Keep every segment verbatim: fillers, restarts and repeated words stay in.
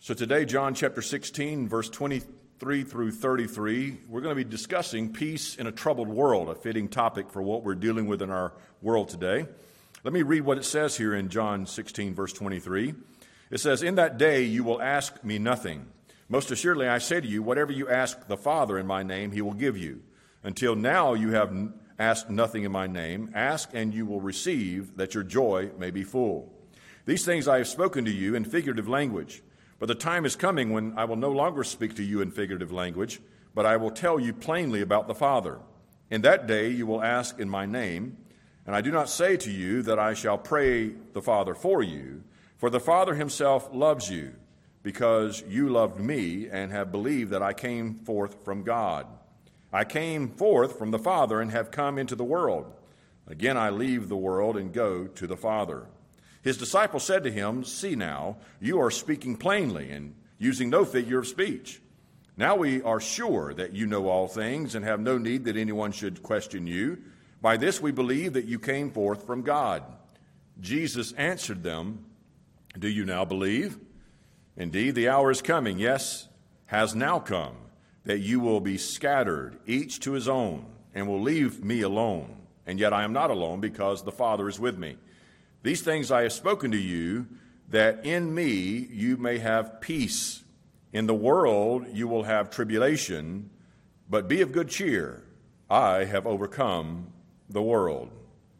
So today, John chapter sixteen, verse twenty-three through thirty-three, we're going to be discussing peace in a troubled world, a fitting topic for what we're dealing with in our world today. Let me read what it says here in John sixteen, verse twenty-three. It says, "In that day you will ask me nothing. Most assuredly I say to you, whatever you ask the Father in my name, he will give you. Until now you have asked nothing in my name. Ask and you will receive, that your joy may be full. These things I have spoken to you in figurative language. But the time is coming when I will no longer speak to you in figurative language, but I will tell you plainly about the Father. In that day you will ask in my name, and I do not say to you that I shall pray the Father for you, for the Father himself loves you, because you loved me and have believed that I came forth from God. I came forth from the Father and have come into the world. Again I leave the world and go to the Father." His disciples said to him, "See now, you are speaking plainly and using no figure of speech. Now we are sure that you know all things and have no need that anyone should question you. By this we believe that you came forth from God." Jesus answered them, "Do you now believe? Indeed, the hour is coming, yes, has now come, that you will be scattered, each to his own, and will leave me alone. And yet I am not alone, because the Father is with me. These things I have spoken to you, that in me you may have peace. In the world you will have tribulation, but be of good cheer. I have overcome the world."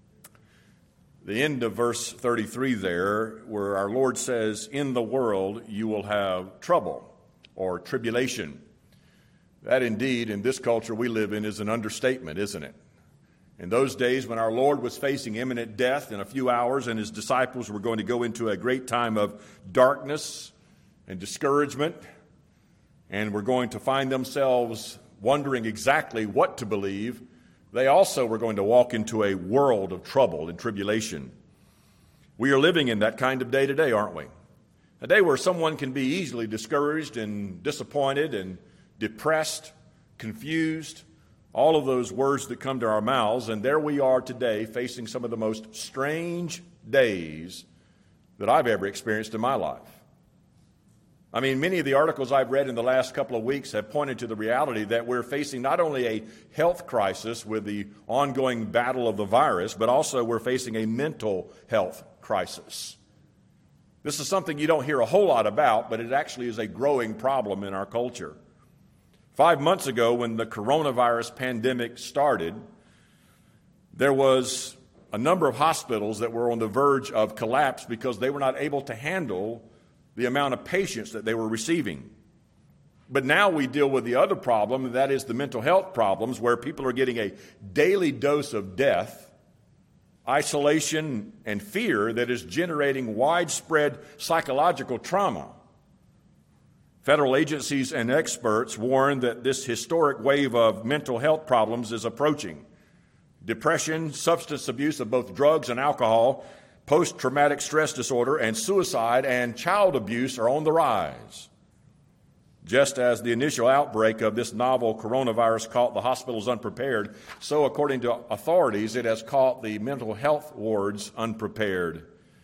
The end of verse thirty-three there, where our Lord says, "In the world you will have trouble," or tribulation. That indeed, in this culture we live in, is an understatement, isn't it? In those days when our Lord was facing imminent death in a few hours and his disciples were going to go into a great time of darkness and discouragement, and were going to find themselves wondering exactly what to believe, they also were going to walk into a world of trouble and tribulation. We are living in that kind of day today, aren't we? A day where someone can be easily discouraged and disappointed and depressed, confused, all of those words that come to our mouths, and there we are today facing some of the most strange days that I've ever experienced in my life. I mean, many of the articles I've read in the last couple of weeks have pointed to the reality that we're facing not only a health crisis with the ongoing battle of the virus, but also we're facing a mental health crisis. This is something you don't hear a whole lot about, but it actually is a growing problem in our culture. Five months ago, when the coronavirus pandemic started, there was a number of hospitals that were on the verge of collapse because they were not able to handle the amount of patients that they were receiving. But now we deal with the other problem, and that is the mental health problems, where people are getting a daily dose of death, isolation, and fear that is generating widespread psychological trauma. Federal agencies and experts warn that this historic wave of mental health problems is approaching. Depression, substance abuse of both drugs and alcohol, post-traumatic stress disorder, and suicide and child abuse are on the rise. Just as the initial outbreak of this novel coronavirus caught the hospitals unprepared, so according to authorities, it has caught the mental health wards unprepared.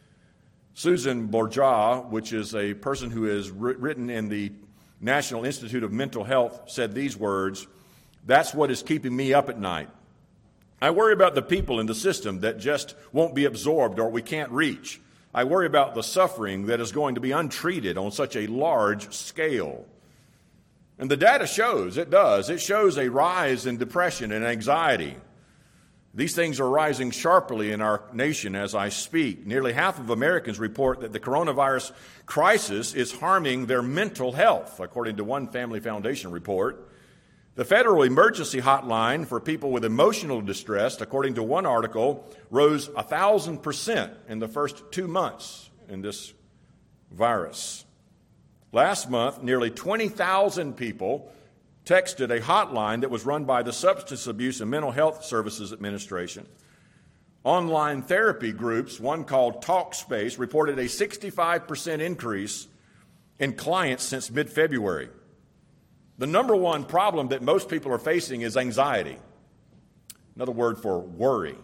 Susan Bourgeois, which is a person who is written in the National Institute of Mental Health, said these words, "That's what is keeping me up at night. I worry about the people in the system that just won't be absorbed or we can't reach. I worry about the suffering that is going to be untreated on such a large scale." And the data shows, it does, it shows a rise in depression and anxiety. These things are rising sharply in our nation as I speak. Nearly half of Americans report that the coronavirus crisis is harming their mental health, according to one Family Foundation report. The Federal Emergency Hotline for people with emotional distress, according to one article, rose one thousand percent in the first two months in this virus. Last month, nearly twenty thousand people texted a hotline that was run by the Substance Abuse and Mental Health Services Administration. Online therapy groups, one called Talkspace, reported a sixty-five percent increase in clients since mid-February. The number one problem that most people are facing is anxiety, another word for worry.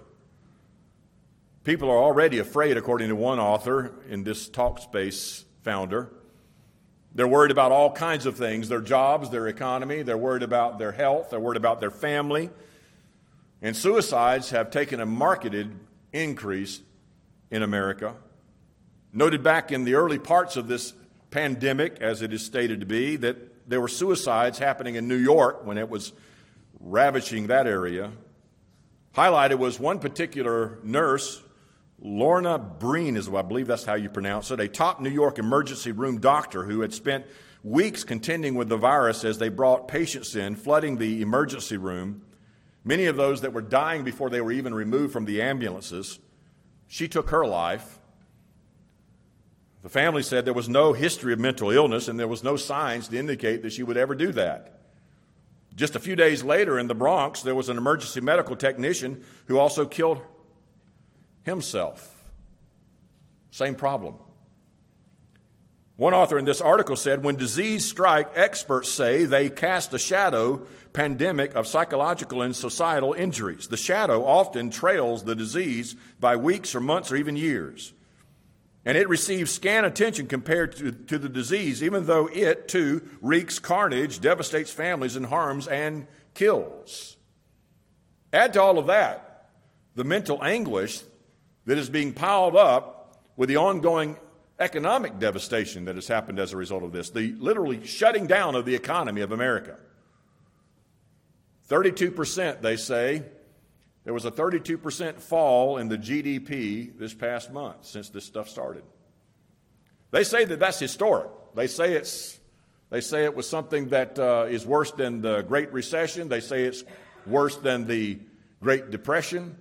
People are already afraid, according to one author in this Talkspace founder. They're worried about all kinds of things, their jobs, their economy. They're worried about their health. They're worried about their family. And suicides have taken a marketed increase in America. Noted back in the early parts of this pandemic, as it is stated to be, that there were suicides happening in New York when it was ravaging that area. Highlighted was one particular nurse, Lorna Breen, is I believe that's how you pronounce it, a top New York emergency room doctor who had spent weeks contending with the virus as they brought patients in, flooding the emergency room. Many of those that were dying before they were even removed from the ambulances. She took her life. The family said there was no history of mental illness and there was no signs to indicate that she would ever do that. Just a few days later in the Bronx, there was an emergency medical technician who also killed himself. Same problem. One author in this article said, when disease strike, experts say they cast a shadow pandemic of psychological and societal injuries. The shadow often trails the disease by weeks or months or even years. And it receives scant attention compared to, to the disease, even though it, too, wreaks carnage, devastates families, and harms and kills. Add to all of that the mental anguish that is being piled up with the ongoing economic devastation that has happened as a result of this, the literally shutting down of the economy of America. thirty-two percent, they say, there was a thirty-two percent fall in the G D P this past month since this stuff started. They say that that's historic. They say it's, they say it was something that uh, is worse than the Great Recession. They say it's worse than the Great Depression.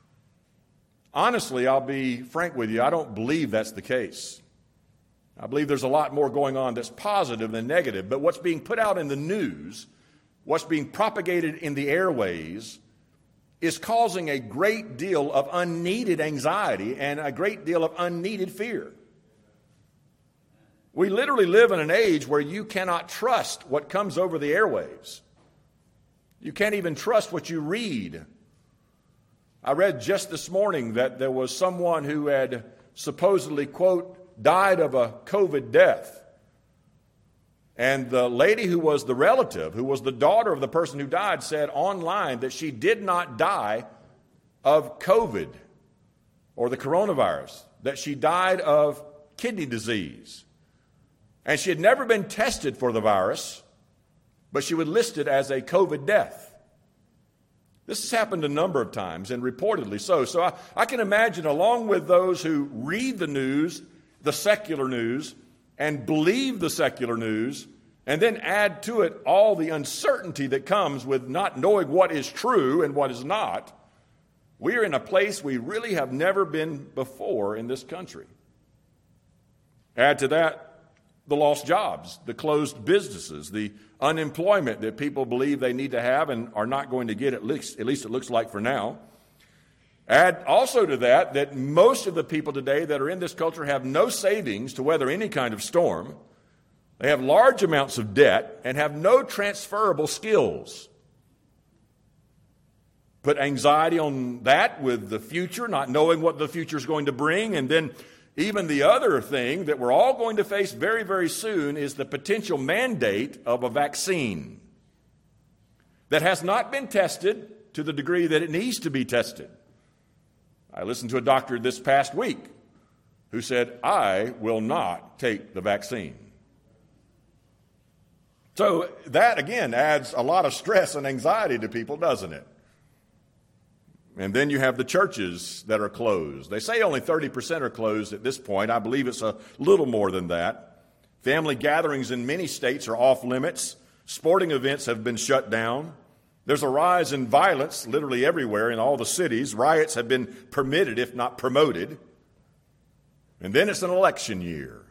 Honestly, I'll be frank with you, I don't believe that's the case. I believe there's a lot more going on that's positive than negative. But what's being put out in the news, what's being propagated in the airways, is causing a great deal of unneeded anxiety and a great deal of unneeded fear. We literally live in an age where you cannot trust what comes over the airwaves. You can't even trust what you read. I read just this morning that there was someone who had supposedly, quote, died of a COVID death. And the lady who was the relative, who was the daughter of the person who died, said online that she did not die of COVID or the coronavirus, that she died of kidney disease. And she had never been tested for the virus, but she would list it as a COVID death. This has happened a number of times, and reportedly so. So I, I can imagine, along with those who read the news, the secular news, and believe the secular news, and then add to it all the uncertainty that comes with not knowing what is true and what is not, we are in a place we really have never been before in this country. Add to that the lost jobs, the closed businesses, the unemployment that people believe they need to have and are not going to get, at least, at least it looks like for now. Add also to that that most of the people today that are in this culture have no savings to weather any kind of storm. They have large amounts of debt and have no transferable skills. Put anxiety on that with the future, not knowing what the future is going to bring, and then even the other thing that we're all going to face very, very soon is the potential mandate of a vaccine that has not been tested to the degree that it needs to be tested. I listened to a doctor this past week who said, I will not take the vaccine. So that, again, adds a lot of stress and anxiety to people, doesn't it? And then you have the churches that are closed. They say only thirty percent are closed at this point. I believe it's a little more than that. Family gatherings in many states are off limits. Sporting events have been shut down. There's a rise in violence literally everywhere in all the cities. Riots have been permitted, if not promoted. And then it's an election year.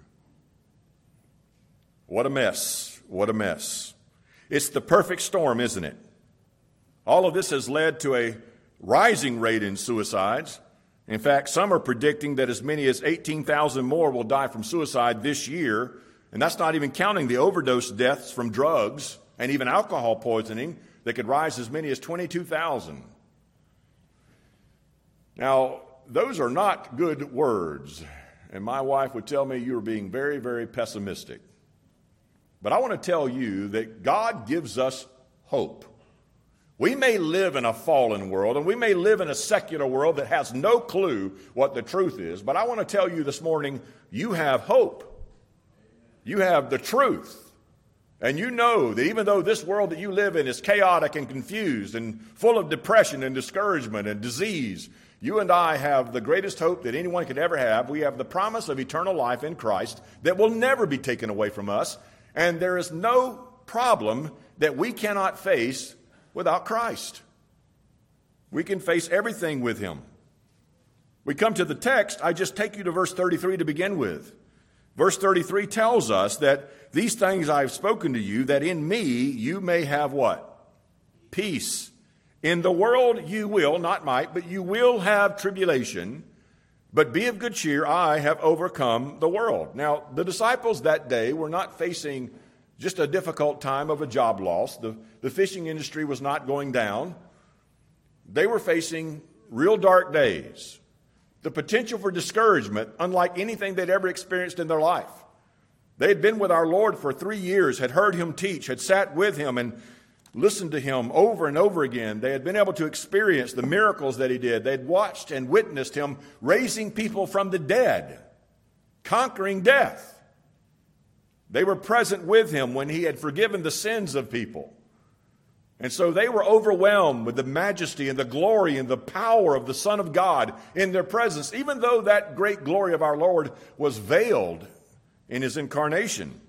What a mess. What a mess. It's the perfect storm, isn't it? All of this has led to a rising rate in suicides. In fact, some are predicting that as many as eighteen thousand more will die from suicide this year. And that's not even counting the overdose deaths from drugs and even alcohol poisoning that could rise as many as twenty-two thousand. Now, those are not good words. And my wife would tell me you're being very, very pessimistic. But I want to tell you that God gives us hope. We may live in a fallen world, and we may live in a secular world that has no clue what the truth is. But I want to tell you this morning, you have hope. You have the truth. And you know that even though this world that you live in is chaotic and confused and full of depression and discouragement and disease, you and I have the greatest hope that anyone could ever have. We have the promise of eternal life in Christ that will never be taken away from us. And there is no problem that we cannot face without Christ. We can face everything with him. We come to the text. I just take you to verse thirty-three to begin with. Verse thirty-three tells us that these things I have spoken to you, that in me you may have what? Peace. In the world you will, not might, but you will have tribulation. But be of good cheer, I have overcome the world. Now, the disciples that day were not facing just a difficult time of a job loss. The, the fishing industry was not going down. They were facing real dark days. The potential for discouragement, unlike anything they'd ever experienced in their life. They had been with our Lord for three years, had heard him teach, had sat with him and listened to him over and over again. They had been able to experience the miracles that he did. They'd watched and witnessed him raising people from the dead, conquering death. They were present with him when he had forgiven the sins of people. And so they were overwhelmed with the majesty and the glory and the power of the Son of God in their presence, even though that great glory of our Lord was veiled in his incarnation.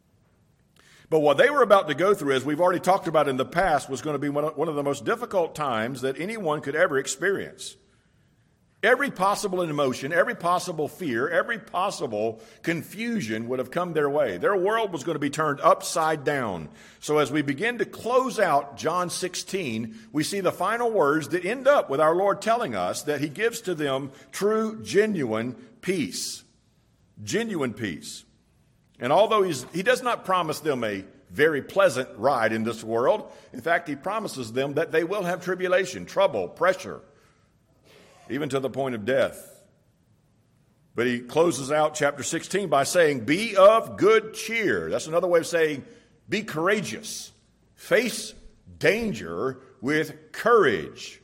But what they were about to go through, as we've already talked about in the past, was going to be one of, one of the most difficult times that anyone could ever experience. Every possible emotion, every possible fear, every possible confusion would have come their way. Their world was going to be turned upside down. So as we begin to close out John sixteen, we see the final words that end up with our Lord telling us that he gives to them true, genuine peace. Genuine peace. And although he's, he does not promise them a very pleasant ride in this world, in fact, he promises them that they will have tribulation, trouble, pressure, even to the point of death. But he closes out chapter sixteen by saying, be of good cheer. That's another way of saying, be courageous. Face danger with courage.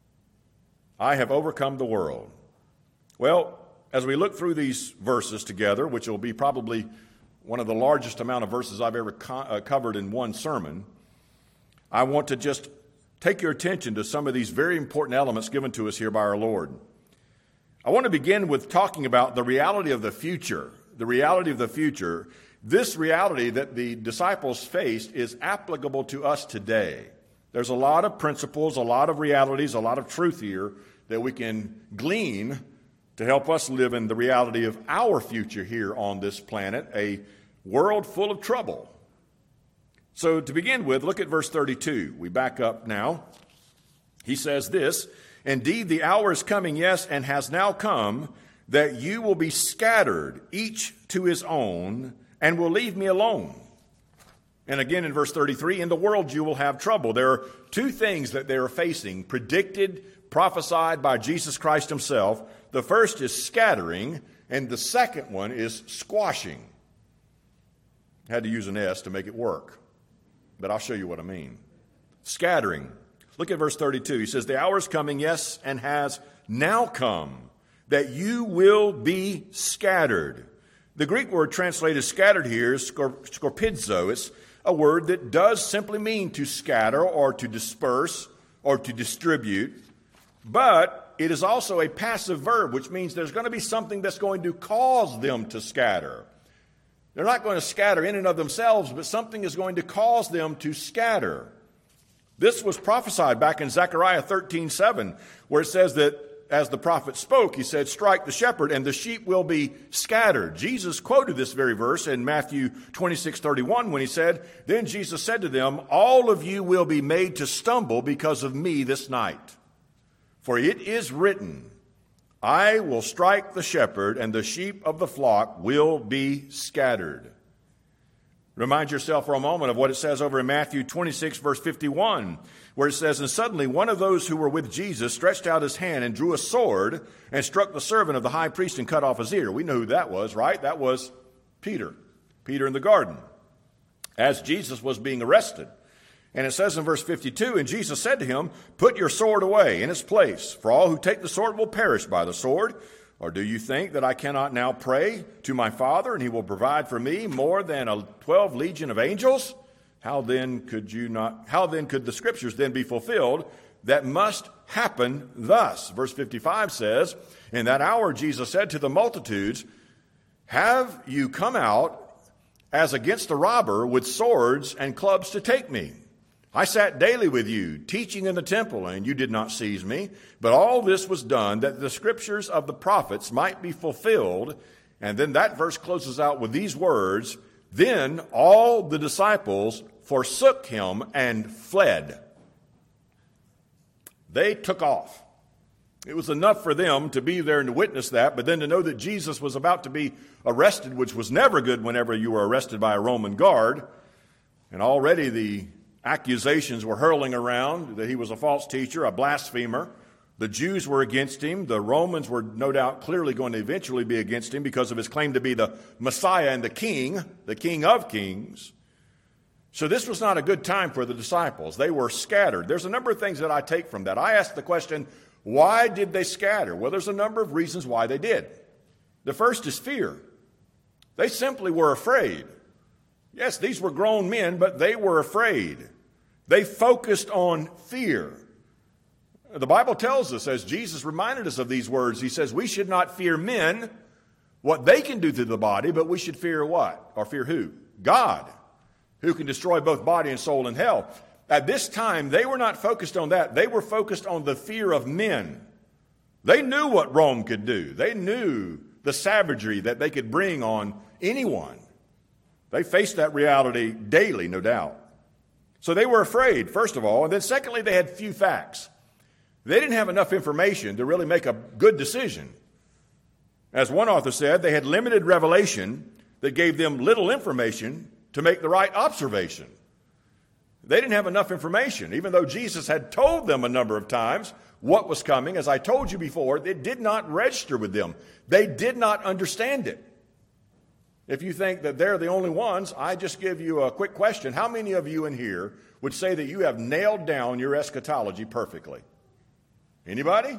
I have overcome the world. Well, as we look through these verses together, which will be probably one of the largest amount of verses I've ever co- uh, covered in one sermon, I want to just take your attention to some of these very important elements given to us here by our Lord. I want to begin with talking about the reality of the future. The reality of the future. This reality that the disciples faced is applicable to us today. There's a lot of principles, a lot of realities, a lot of truth here that we can glean to help us live in the reality of our future here on this planet, a world full of trouble. So to begin with, look at verse thirty-two. We back up now. He says this, indeed the hour is coming, yes, and has now come, that you will be scattered, each to his own, and will leave me alone. And again in verse thirty-three, in the world you will have trouble. There are two things that they are facing, predicted, prophesied by Jesus Christ himself. The first is scattering, and the second one is squashing. I had to use an S to make it work, but I'll show you what I mean. Scattering. Look at verse thirty-two. He says, the hour is coming, yes, and has now come, that you will be scattered. The Greek word translated scattered here is skorpidzo. It's a word that does simply mean to scatter or to disperse or to distribute, but it is also a passive verb, which means there's going to be something that's going to cause them to scatter. They're not going to scatter in and of themselves, but something is going to cause them to scatter. This was prophesied back in Zechariah thirteen seven, where it says that as the prophet spoke, he said, strike the shepherd and the sheep will be scattered. Jesus quoted this very verse in Matthew twenty-six thirty-one when he said, then Jesus said to them, all of you will be made to stumble because of me this night. For it is written, I will strike the shepherd, and the sheep of the flock will be scattered. Remind yourself for a moment of what it says over in Matthew twenty-six, verse fifty-one, where it says, and suddenly one of those who were with Jesus stretched out his hand and drew a sword and struck the servant of the high priest and cut off his ear. We know who that was, right? That was Peter. Peter in the garden. as Jesus was being arrested. And it says in verse fifty-two, and Jesus said to him, put your sword away in its place, for all who take the sword will perish by the sword. Or do you think that I cannot now pray to my Father, and he will provide for me more than a twelve legion of angels? How then could you not, how then could the scriptures then be fulfilled that must happen thus? Verse fifty-five says, in that hour Jesus said to the multitudes, have you come out as against a robber with swords and clubs to take me? I sat daily with you, teaching in the temple, and you did not seize me. But all this was done that the scriptures of the prophets might be fulfilled. And then that verse closes out with these words, then all the disciples forsook him and fled. They took off. It was enough for them to be there and to witness that, but then to know that Jesus was about to be arrested, which was never good whenever you were arrested by a Roman guard. And already the accusations were hurling around that he was a false teacher, a blasphemer. The Jews were against him. The Romans were no doubt clearly going to eventually be against him because of his claim to be the Messiah and the King, the King of Kings. So this was not a good time for the disciples. They were scattered. There's a number of things that I take from that. I asked the question, why did they scatter? Well, there's a number of reasons why they did. The first is fear. They simply were afraid. Yes, these were grown men, but they were afraid. They focused on fear. The Bible tells us, as Jesus reminded us of these words, he says, we should not fear men, what they can do to the body, but we should fear what? Or fear who? God, who can destroy both body and soul in hell. At this time, they were not focused on that. They were focused on the fear of men. They knew what Rome could do. They knew the savagery that they could bring on anyone. They faced that reality daily, no doubt. So they were afraid, first of all. And then secondly, they had few facts. They didn't have enough information to really make a good decision. As one author said, they had limited revelation that gave them little information to make the right observation. They didn't have enough information. Even though Jesus had told them a number of times what was coming, as I told you before, it did not register with them. They did not understand it. If you think that they're the only ones, I just give you a quick question. How many of you in here would say that you have nailed down your eschatology perfectly? Anybody?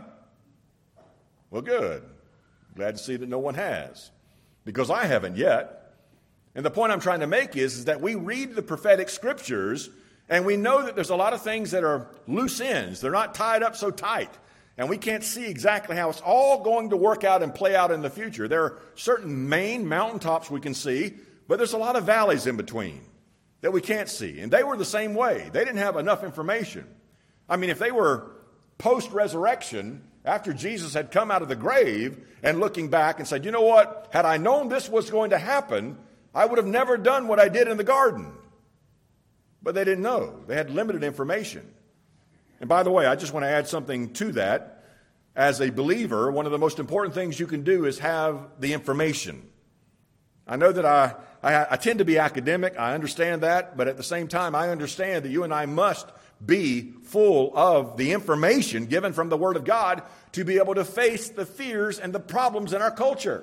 Well, good. Glad to see that no one has, because I haven't yet. And the point I'm trying to make is, is that we read the prophetic scriptures and we know that there's a lot of things that are loose ends. They're not tied up so tight. And we can't see exactly how it's all going to work out and play out in the future. There are certain main mountaintops we can see, but there's a lot of valleys in between that we can't see. And they were the same way. They didn't have enough information. I mean, if they were post-resurrection, after Jesus had come out of the grave and looking back and said, you know what, had I known this was going to happen, I would have never done what I did in the garden. But they didn't know. They had limited information. And by the way, I just want to add something to that. As a believer, one of the most important things you can do is have the information. I know that I, I, I tend to be academic. I understand that. But at the same time, I understand that you and I must be full of the information given from the Word of God to be able to face the fears and the problems in our culture.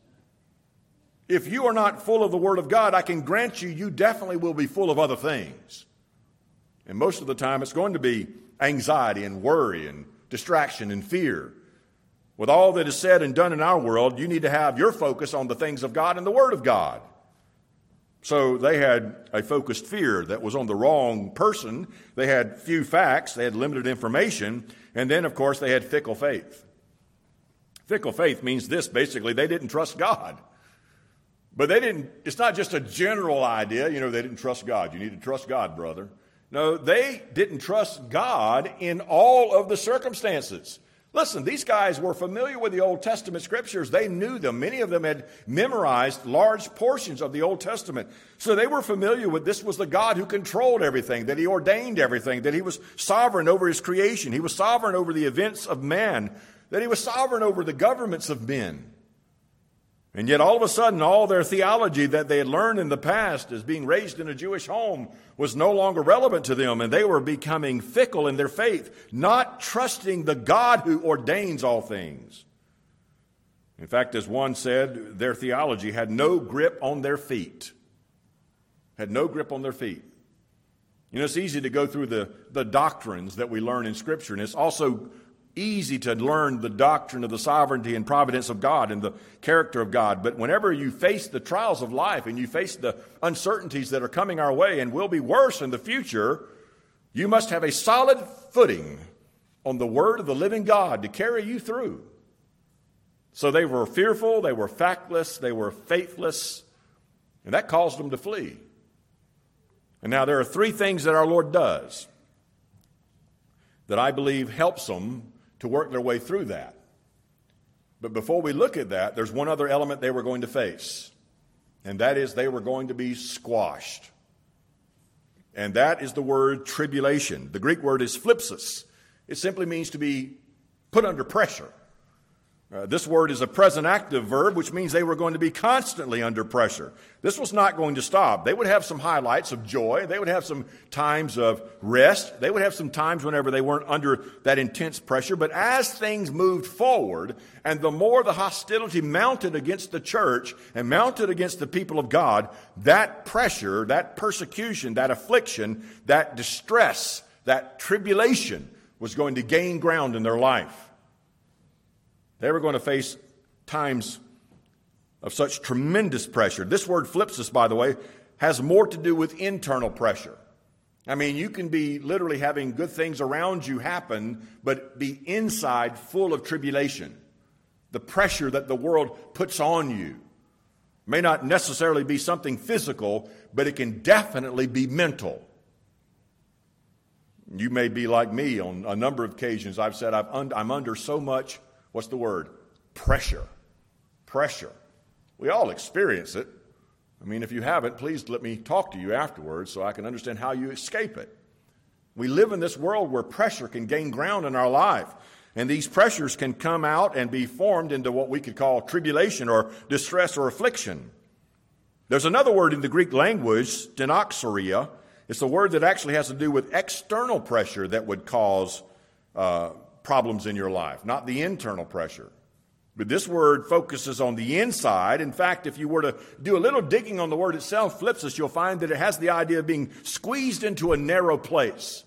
If you are not full of the Word of God, I can grant you, you definitely will be full of other things. And most of the time, it's going to be anxiety and worry and distraction and fear. With all that is said and done in our world, you need to have your focus on the things of God and the Word of God. So they had a focused fear that was on the wrong person. They had few facts. They had limited information. And then, of course, they had fickle faith. Fickle faith means this, basically, they didn't trust God. But they didn't, it's not just a general idea, you know, they didn't trust God. You need to trust God, brother. No, they didn't trust God in all of the circumstances. Listen, these guys were familiar with the Old Testament scriptures. They knew them. Many of them had memorized large portions of the Old Testament. So they were familiar with this was the God who controlled everything, that he ordained everything, that he was sovereign over his creation. He was sovereign over the events of man, that he was sovereign over the governments of men. And yet all of a sudden, all their theology that they had learned in the past as being raised in a Jewish home was no longer relevant to them, and they were becoming fickle in their faith, not trusting the God who ordains all things. In fact, as one said, their theology had no grip on their feet. had no grip on their feet. You know, it's easy to go through the, the doctrines that we learn in Scripture, and it's also easy to learn the doctrine of the sovereignty and providence of God and the character of God. But whenever you face the trials of life and you face the uncertainties that are coming our way and will be worse in the future, you must have a solid footing on the word of the living God to carry you through. So they were fearful, they were factless, they were faithless, and that caused them to flee. And now there are three things that our Lord does that I believe helps them to work their way through that. But before we look at that, there's one other element they were going to face, and that is they were going to be squashed. And that is the word tribulation. The Greek word is phlipsis. It simply means to be put under pressure. Uh, this word is a present active verb, which means they were going to be constantly under pressure. This was not going to stop. They would have some highlights of joy. They would have some times of rest. They would have some times whenever they weren't under that intense pressure. But as things moved forward, and the more the hostility mounted against the church and mounted against the people of God, that pressure, that persecution, that affliction, that distress, that tribulation was going to gain ground in their life. They were going to face times of such tremendous pressure. This word phlipsis, by the way, has more to do with internal pressure. I mean, you can be literally having good things around you happen, but be inside full of tribulation. The pressure that the world puts on you may not necessarily be something physical, but it can definitely be mental. You may be like me on a number of occasions. I've said I've un- I'm under so much, what's the word? Pressure. Pressure. We all experience it. I mean, if you haven't, please let me talk to you afterwards so I can understand how you escape it. We live in this world where pressure can gain ground in our life. And these pressures can come out and be formed into what we could call tribulation or distress or affliction. There's another word in the Greek language, stenoxoria. It's a word that actually has to do with external pressure that would cause uh, problems in your life, not the internal pressure. But this word focuses on the inside. In fact, if you were to do a little digging on the word itself, phlipsis, you'll find that it has the idea of being squeezed into a narrow place.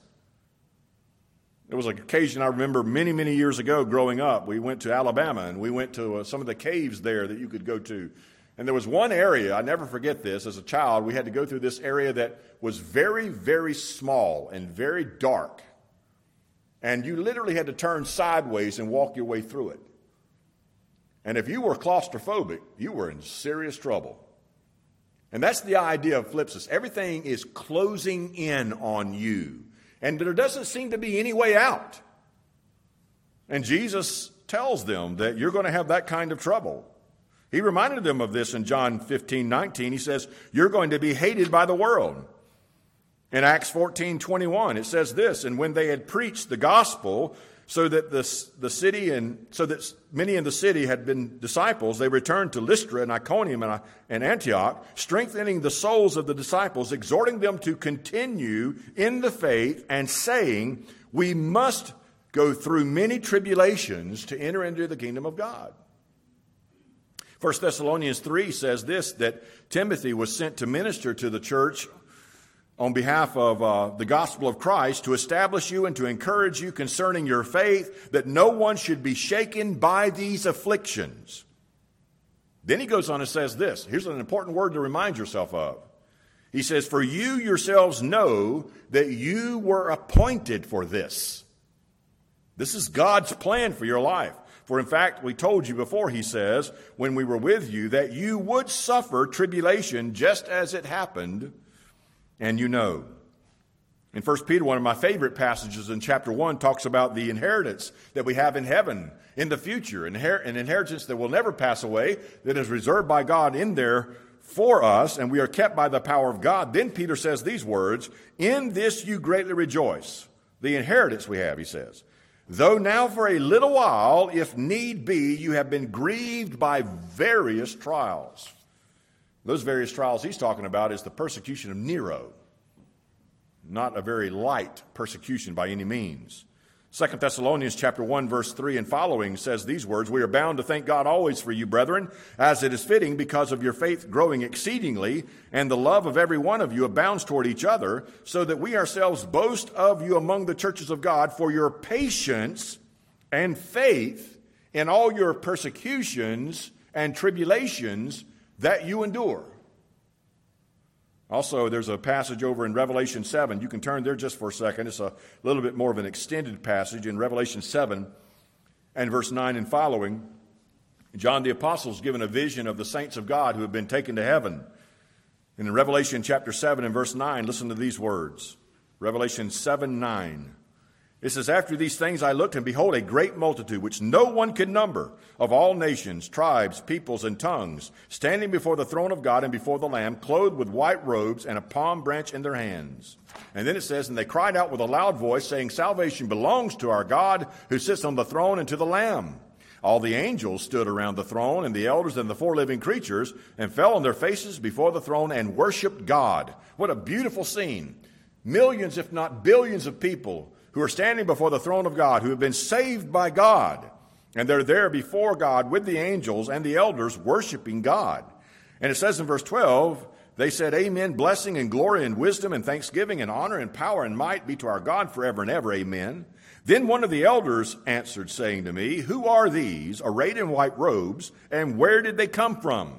There was an occasion I remember many, many years ago growing up. We went to Alabama, and we went to uh, some of the caves there that you could go to. And there was one area, I never forget this, as a child, we had to go through this area that was very, very small and very dark. And you literally had to turn sideways and walk your way through it. And if you were claustrophobic, you were in serious trouble. And that's the idea of phlipsis. Everything is closing in on you. And there doesn't seem to be any way out. And Jesus tells them that you're going to have that kind of trouble. He reminded them of this in John fifteen nineteen. He says, you're going to be hated by the world. In Acts fourteen twenty-one, it says this, and when they had preached the gospel, so that the, the city and so that many in the city had been disciples, they returned to Lystra and Iconium and, and Antioch, strengthening the souls of the disciples, exhorting them to continue in the faith, and saying, we must go through many tribulations to enter into the kingdom of God. First Thessalonians three says this, that Timothy was sent to minister to the church on behalf of uh, the gospel of Christ, to establish you and to encourage you concerning your faith, that no one should be shaken by these afflictions. Then he goes on and says this. Here's an important word to remind yourself of. He says, for you yourselves know that you were appointed for this. This is God's plan for your life. For in fact, we told you before, he says, when we were with you, that you would suffer tribulation just as it happened, and you know. In First Peter, one of my favorite passages in chapter one talks about the inheritance that we have in heaven in the future, an inheritance that will never pass away, that is reserved by God in there for us, and we are kept by the power of God. Then Peter says these words, in this you greatly rejoice. The inheritance we have, he says. Though now for a little while, if need be, you have been grieved by various trials. Those various trials he's talking about is the persecution of Nero. Not a very light persecution by any means. Second Thessalonians chapter one, verse three and following says these words, "We are bound to thank God always for you, brethren, as it is fitting, because of your faith growing exceedingly, and the love of every one of you abounds toward each other, so that we ourselves boast of you among the churches of God for your patience and faith in all your persecutions and tribulations that you endure." Also, there's a passage over in Revelation seven. You can turn there just for a second. It's a little bit more of an extended passage in Revelation seven and verse nine and following. John the Apostle is given a vision of the saints of God who have been taken to heaven. And in Revelation chapter seven and verse nine, listen to these words. Revelation seven nine. It says, "After these things I looked, and behold, a great multitude, which no one could number, of all nations, tribes, peoples, and tongues, standing before the throne of God and before the Lamb, clothed with white robes and a palm branch in their hands." And then it says, "And they cried out with a loud voice, saying, Salvation belongs to our God, who sits on the throne, and to the Lamb. All the angels stood around the throne, and the elders and the four living creatures, and fell on their faces before the throne and worshiped God." What a beautiful scene. Millions, if not billions of people who are standing before the throne of God, who have been saved by God. And they're there before God with the angels and the elders worshiping God. And it says in verse twelve, they said, "Amen, blessing and glory and wisdom and thanksgiving and honor and power and might be to our God forever and ever. Amen." Then one of the elders answered, saying to me, "Who are these, arrayed in white robes, and where did they come from?"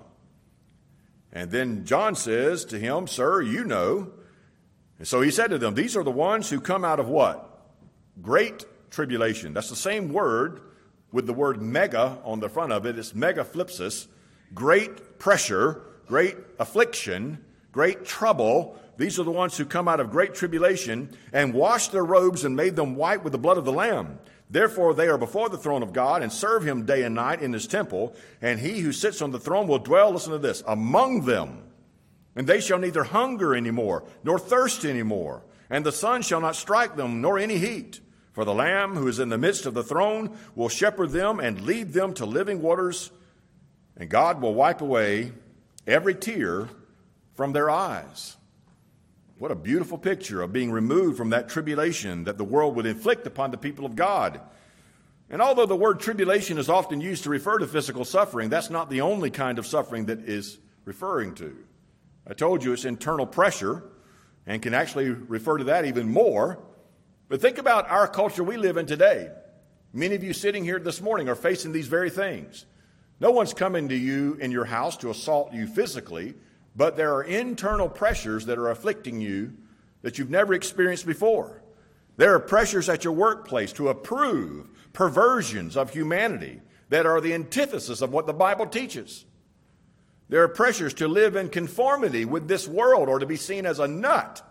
And then John says to him, "Sir, you know." And so he said to them, "These are the ones who come out of" what? Great tribulation. That's the same word with the word mega on the front of it. It's megaphlipsis. Great pressure, great affliction, great trouble. These are the ones who come out of great tribulation and washed their robes and made them white with the blood of the Lamb. Therefore they are before the throne of God and serve him day and night in his temple. And he who sits on the throne will dwell, listen to this, among them. And they shall neither hunger anymore, nor thirst anymore. And the sun shall not strike them, nor any heat. For the Lamb who is in the midst of the throne will shepherd them and lead them to living waters, and God will wipe away every tear from their eyes. What a beautiful picture of being removed from that tribulation that the world would inflict upon the people of God. And although the word tribulation is often used to refer to physical suffering, that's not the only kind of suffering that is referring to. I told you it's internal pressure, and can actually refer to that even more. But think about our culture we live in today. Many of you sitting here this morning are facing these very things. No one's coming to you in your house to assault you physically, but there are internal pressures that are afflicting you that you've never experienced before. There are pressures at your workplace to approve perversions of humanity that are the antithesis of what the Bible teaches. There are pressures to live in conformity with this world or to be seen as a nut.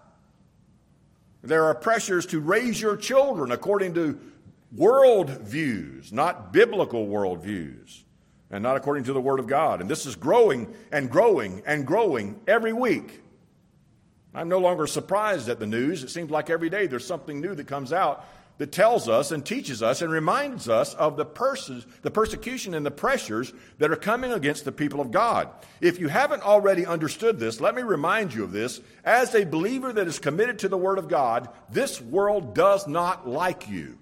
There are pressures to raise your children according to world views, not biblical world views, and not according to the Word of God. And this is growing and growing and growing every week. I'm no longer surprised at the news. It seems like every day there's something new that comes out that tells us and teaches us and reminds us of the pers- the persecution and the pressures that are coming against the people of God. If you haven't already understood this, let me remind you of this. As a believer that is committed to the Word of God, this world does not like you.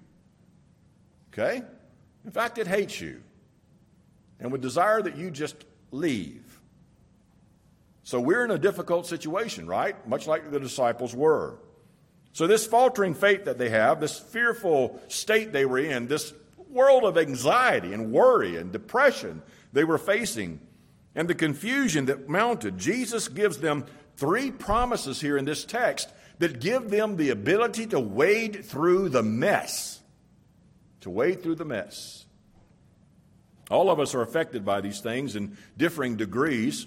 Okay? In fact, it hates you and would desire that you just leave. So we're in a difficult situation, right? Much like the disciples were. So this faltering faith that they have, this fearful state they were in, this world of anxiety and worry and depression they were facing, and the confusion that mounted, Jesus gives them three promises here in this text that give them the ability to wade through the mess. To wade through the mess. All of us are affected by these things in differing degrees.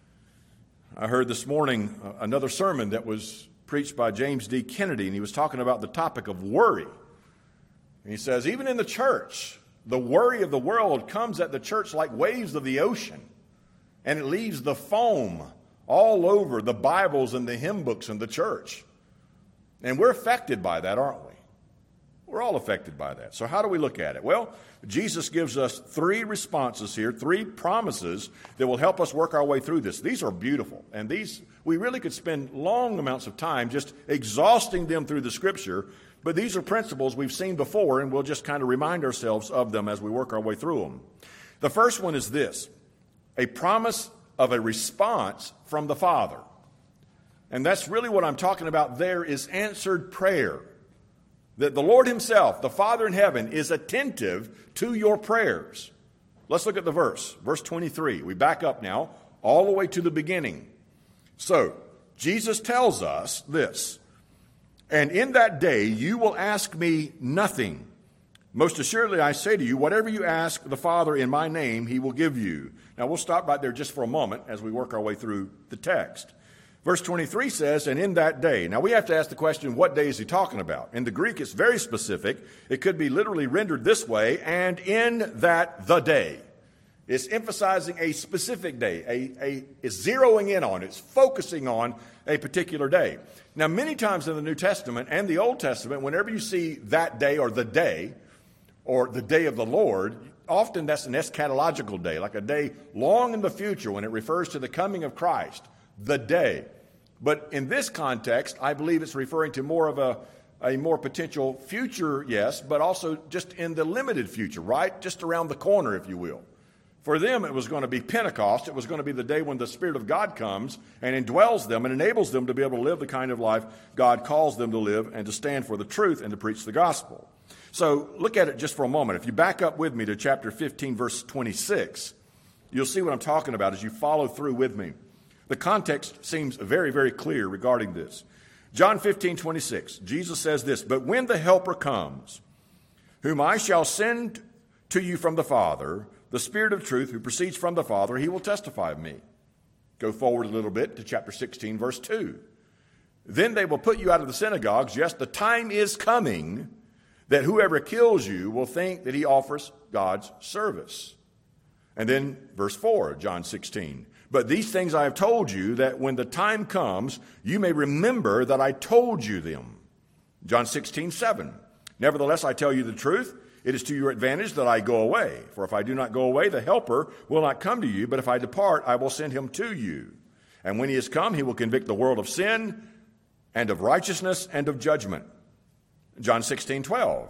I heard this morning another sermon that was preached by James D. Kennedy, and he was talking about the topic of worry. And he says, even in the church, the worry of the world comes at the church like waves of the ocean, and it leaves the foam all over the Bibles and the hymn books in the church. And we're affected by that, aren't we? We're all affected by that. So how do we look at it? Well, Jesus gives us three responses here, three promises that will help us work our way through this. These are beautiful, and these we really could spend long amounts of time just exhausting them through the Scripture, But these are principles we've seen before, and we'll just kind of remind ourselves of them as we work our way through them. The first one is this: a promise of a response from the Father. And that's really what I'm talking about there, is answered prayer. That the Lord himself, the Father in heaven, is attentive to your prayers. Let's look at the verse, verse twenty-three. We back up now all the way to the beginning. So, Jesus tells us this: and in that day you will ask me nothing. Most assuredly I say to you, whatever you ask the Father in my name, he will give you. Now we'll stop right there just for a moment as we work our way through the text. Verse twenty-three says, and in that day. Now we have to ask the question, what day is he talking about? In the Greek, it's very specific. It could be literally rendered this way: and in that the day. It's emphasizing a specific day. A, a, it's zeroing in on, it's focusing on a particular day. Now, many times in the New Testament and the Old Testament, whenever you see that day or the day, or the day of the Lord, often that's an eschatological day, like a day long in the future when it refers to the coming of Christ. The day. But in this context, I believe it's referring to more of a, a more potential future, yes, but also just in the limited future, right? Just around the corner, if you will. For them, it was going to be Pentecost. It was going to be the day when the Spirit of God comes and indwells them and enables them to be able to live the kind of life God calls them to live, and to stand for the truth and to preach the gospel. So look at it just for a moment. If you back up with me to chapter fifteen, verse twenty-six, you'll see what I'm talking about as you follow through with me. The context seems very, very clear regarding this. John fifteen, twenty-six, Jesus says this: but when the Helper comes, whom I shall send to you from the Father, the Spirit of truth who proceeds from the Father, he will testify of me. Go forward a little bit to chapter sixteen, verse two. Then they will put you out of the synagogues. Yes, the time is coming that whoever kills you will think that he offers God's service. And then verse four, John sixteen. But these things I have told you, that when the time comes, you may remember that I told you them. John sixteen, seven. Nevertheless, I tell you the truth. It is to your advantage that I go away. For if I do not go away, the Helper will not come to you. But if I depart, I will send him to you. And when he has come, he will convict the world of sin and of righteousness and of judgment. John sixteen, twelve.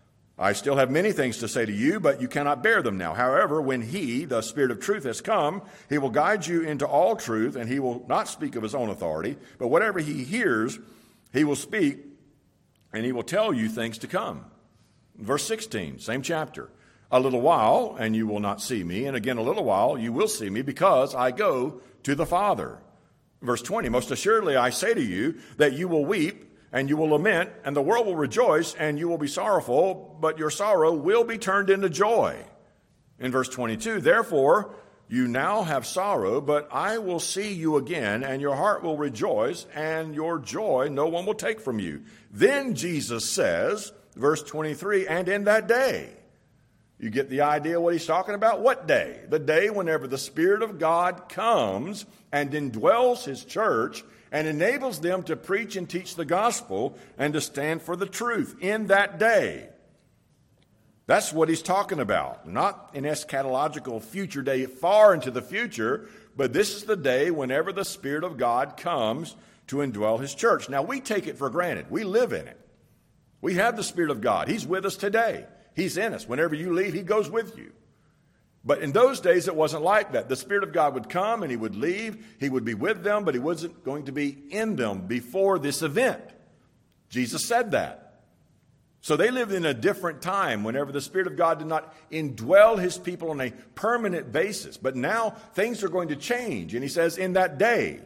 I still have many things to say to you, but you cannot bear them now. However, when he, the Spirit of truth, has come, he will guide you into all truth, and he will not speak of his own authority, but whatever he hears, he will speak, and he will tell you things to come. Verse sixteen, same chapter. A little while, and you will not see me, and again a little while, you will see me, because I go to the Father. Verse twenty, most assuredly I say to you that you will weep, and you will lament, and the world will rejoice, and you will be sorrowful, but your sorrow will be turned into joy. In verse twenty-two, therefore you now have sorrow, but I will see you again, and your heart will rejoice, and your joy no one will take from you. Then Jesus says, verse twenty-three, and in that day. You get the idea what he's talking about? What day? The day whenever the Spirit of God comes and indwells his church and enables them to preach and teach the gospel and to stand for the truth. In that day. That's what he's talking about. Not an eschatological future day far into the future, but this is the day whenever the Spirit of God comes to indwell his church. Now, we take it for granted. We live in it. We have the Spirit of God. He's with us today. He's in us. Whenever you leave, he goes with you. But in those days, it wasn't like that. The Spirit of God would come and he would leave. He would be with them, but he wasn't going to be in them before this event. Jesus said that. So they lived in a different time whenever the Spirit of God did not indwell his people on a permanent basis. But now things are going to change. And he says, in that day,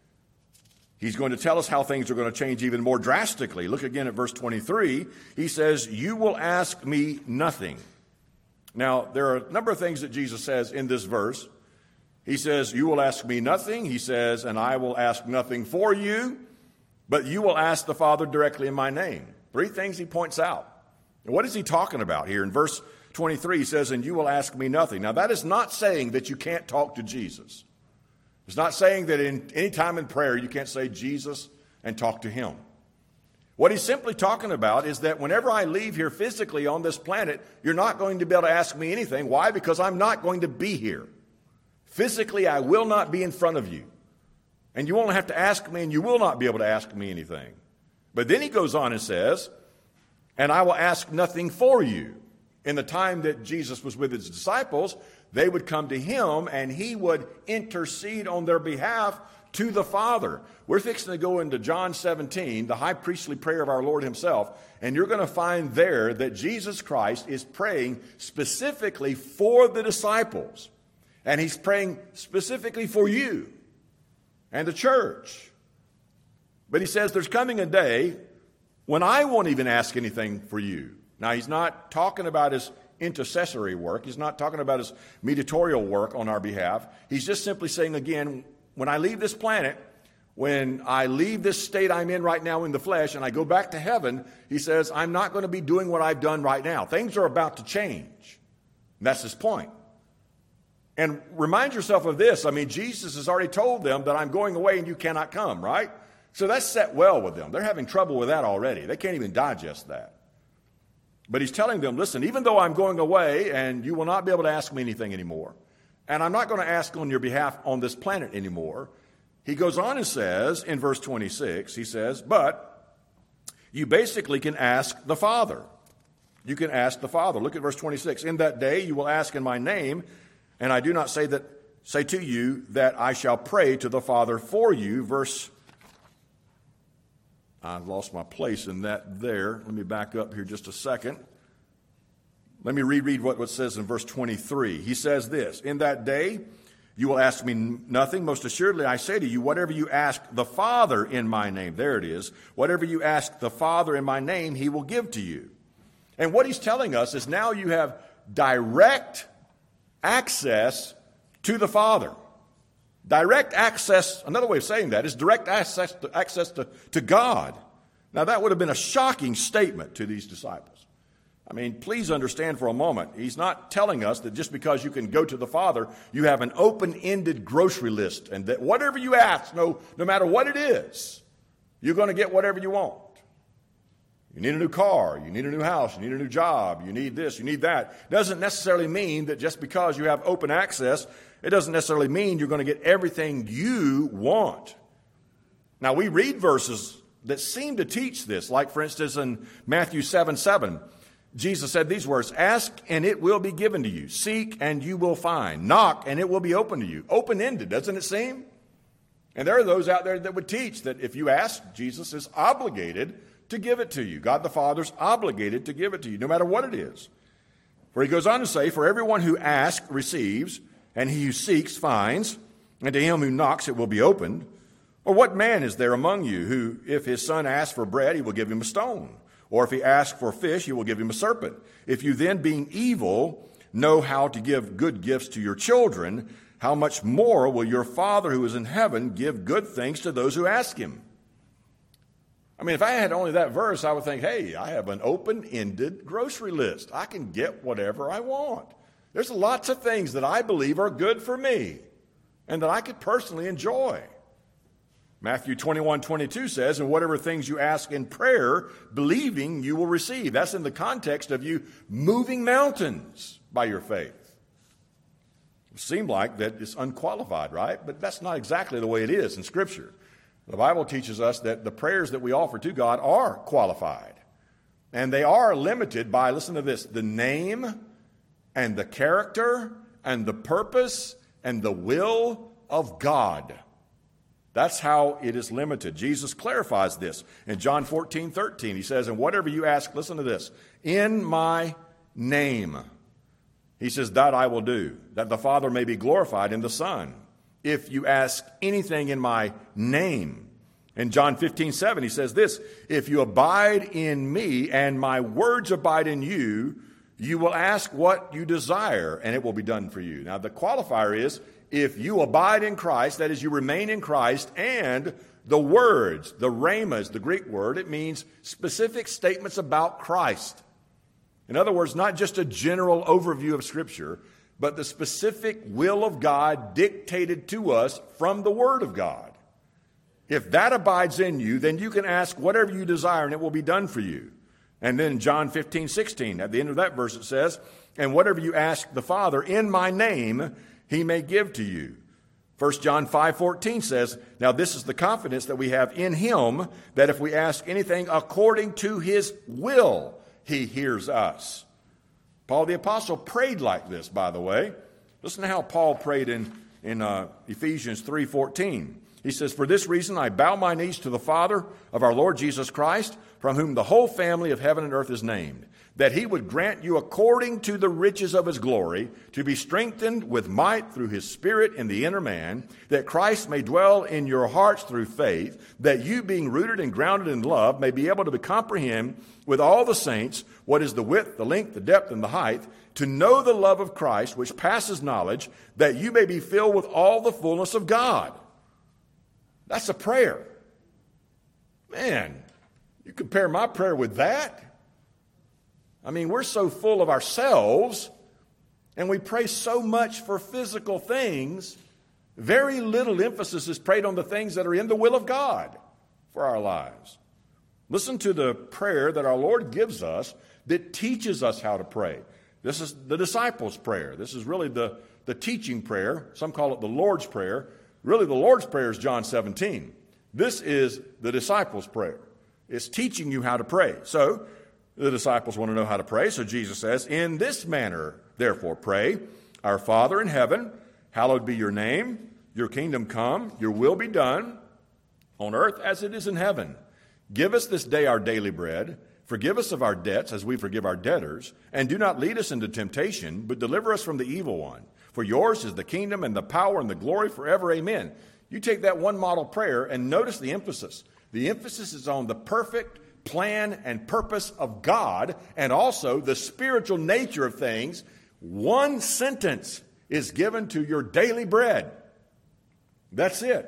he's going to tell us how things are going to change even more drastically. Look again at verse twenty-three. He says, you will ask me nothing. Now, there are a number of things that Jesus says in this verse. He says, you will ask me nothing. He says, and I will ask nothing for you, but you will ask the Father directly in my name. Three things he points out. And what is he talking about here? In verse twenty-three, he says, and you will ask me nothing. Now, that is not saying that you can't talk to Jesus. It's not saying that in any time in prayer you can't say Jesus and talk to him. What he's simply talking about is that whenever I leave here physically on this planet, you're not going to be able to ask me anything. Why? Because I'm not going to be here. Physically, I will not be in front of you. And you won't have to ask me, and you will not be able to ask me anything. But then he goes on and says, and I will ask nothing for you. In the time that Jesus was with his disciples, they would come to him and he would intercede on their behalf to the Father. We're fixing to go into John seventeen, the high priestly prayer of our Lord himself, and you're going to find there that Jesus Christ is praying specifically for the disciples. And he's praying specifically for you and the church. But he says there's coming a day when I won't even ask anything for you. Now, he's not talking about his intercessory work. He's not talking about his mediatorial work on our behalf. He's just simply saying, again, when I leave this planet, when I leave this state I'm in right now in the flesh and I go back to heaven, he says, I'm not going to be doing what I've done right now. Things are about to change. And that's his point. And remind yourself of this. I mean, Jesus has already told them that I'm going away and you cannot come, right? So that's set well with them. They're having trouble with that already. They can't even digest that. But he's telling them, listen, even though I'm going away and you will not be able to ask me anything anymore, and I'm not going to ask on your behalf on this planet anymore, he goes on and says in verse twenty-six, he says, but you basically can ask the Father. You can ask the Father. Look at verse twenty-six. In that day you will ask in my name, and I do not say that say to you that I shall pray to the Father for you. Verse I've lost my place in that there. Let me back up here just a second. Let me reread what it says in verse twenty-three. He says this, in that day you will ask me nothing. Most assuredly I say to you, whatever you ask the Father in my name, there it is, whatever you ask the Father in my name, he will give to you. And what he's telling us is now you have direct access to the Father. Direct access, another way of saying that is direct access to, access to, to God. Now, that would have been a shocking statement to these disciples. I mean, please understand for a moment, he's not telling us that just because you can go to the Father, you have an open-ended grocery list, and that whatever you ask, no, no matter what it is, you're going to get whatever you want. You need a new car, you need a new house, you need a new job, you need this, you need that. Doesn't necessarily mean that just because you have open access, it doesn't necessarily mean you're going to get everything you want. Now, we read verses that seem to teach this, like, for instance, in Matthew seven seven, Jesus said these words, ask and it will be given to you. Seek and you will find. Knock and it will be open to you. Open-ended, doesn't it seem? And there are those out there that would teach that if you ask, Jesus is obligated to give it to you. God the Father's obligated to give it to you, no matter what it is. For he goes on to say, for everyone who asks receives, and he who seeks finds, and to him who knocks it will be opened. Or what man is there among you who, if his son asks for bread, he will give him a stone? Or if he asks for fish, he will give him a serpent? If you then, being evil, know how to give good gifts to your children, how much more will your Father who is in heaven give good things to those who ask him? I mean, if I had only that verse, I would think, hey, I have an open-ended grocery list. I can get whatever I want. There's lots of things that I believe are good for me and that I could personally enjoy. Matthew twenty-one twenty-two says, and whatever things you ask in prayer, believing you will receive. That's in the context of you moving mountains by your faith. It seems like that it's unqualified, right? But that's not exactly the way it is in Scripture. The Bible teaches us that the prayers that we offer to God are qualified. And they are limited by, listen to this, the name and the character and the purpose and the will of God. That's how it is limited. Jesus clarifies this in John fourteen thirteen. He says, and whatever you ask, listen to this, in my name. He says, that I will do, that the Father may be glorified in the Son. If you ask anything in my name. In John fifteen seven, he says this, if you abide in me and my words abide in you, you will ask what you desire and it will be done for you. Now the qualifier is, if you abide in Christ, that is, you remain in Christ, and the words, the rhema is the Greek word, it means specific statements about Christ. In other words, not just a general overview of Scripture, but the specific will of God dictated to us from the Word of God. If that abides in you, then you can ask whatever you desire, and it will be done for you. And then John fifteen sixteen, at the end of that verse it says, and whatever you ask the Father in my name, he may give to you. First John five fourteen says, now this is the confidence that we have in him, that if we ask anything according to his will, he hears us. Paul the Apostle prayed like this, by the way. Listen to how Paul prayed in, in uh, Ephesians three fourteen. He says, "For this reason I bow my knees to the Father of our Lord Jesus Christ, from whom the whole family of heaven and earth is named, that he would grant you according to the riches of his glory to be strengthened with might through his Spirit in the inner man, that Christ may dwell in your hearts through faith, that you being rooted and grounded in love may be able to comprehend with all the saints what is the width, the length, the depth, and the height, to know the love of Christ which passes knowledge, that you may be filled with all the fullness of God." That's a prayer. Man, you compare my prayer with that? I mean, we're so full of ourselves, and we pray so much for physical things, very little emphasis is prayed on the things that are in the will of God for our lives. Listen to the prayer that our Lord gives us that teaches us how to pray. This is the disciples' prayer. This is really the, the teaching prayer. Some call it the Lord's Prayer. Really, the Lord's Prayer is John seventeen. This is the disciples' prayer. It's teaching you how to pray. So, the disciples want to know how to pray. So Jesus says, "In this manner, therefore, pray, Our Father in heaven, hallowed be your name. Your kingdom come, your will be done, on earth as it is in heaven. Give us this day our daily bread. Forgive us of our debts as we forgive our debtors. And do not lead us into temptation, but deliver us from the evil one. For yours is the kingdom and the power and the glory forever. Amen." You take that one model prayer and notice the emphasis. The emphasis is on the perfect plan and purpose of God and also the spiritual nature of things. One sentence is given to your daily bread. That's it.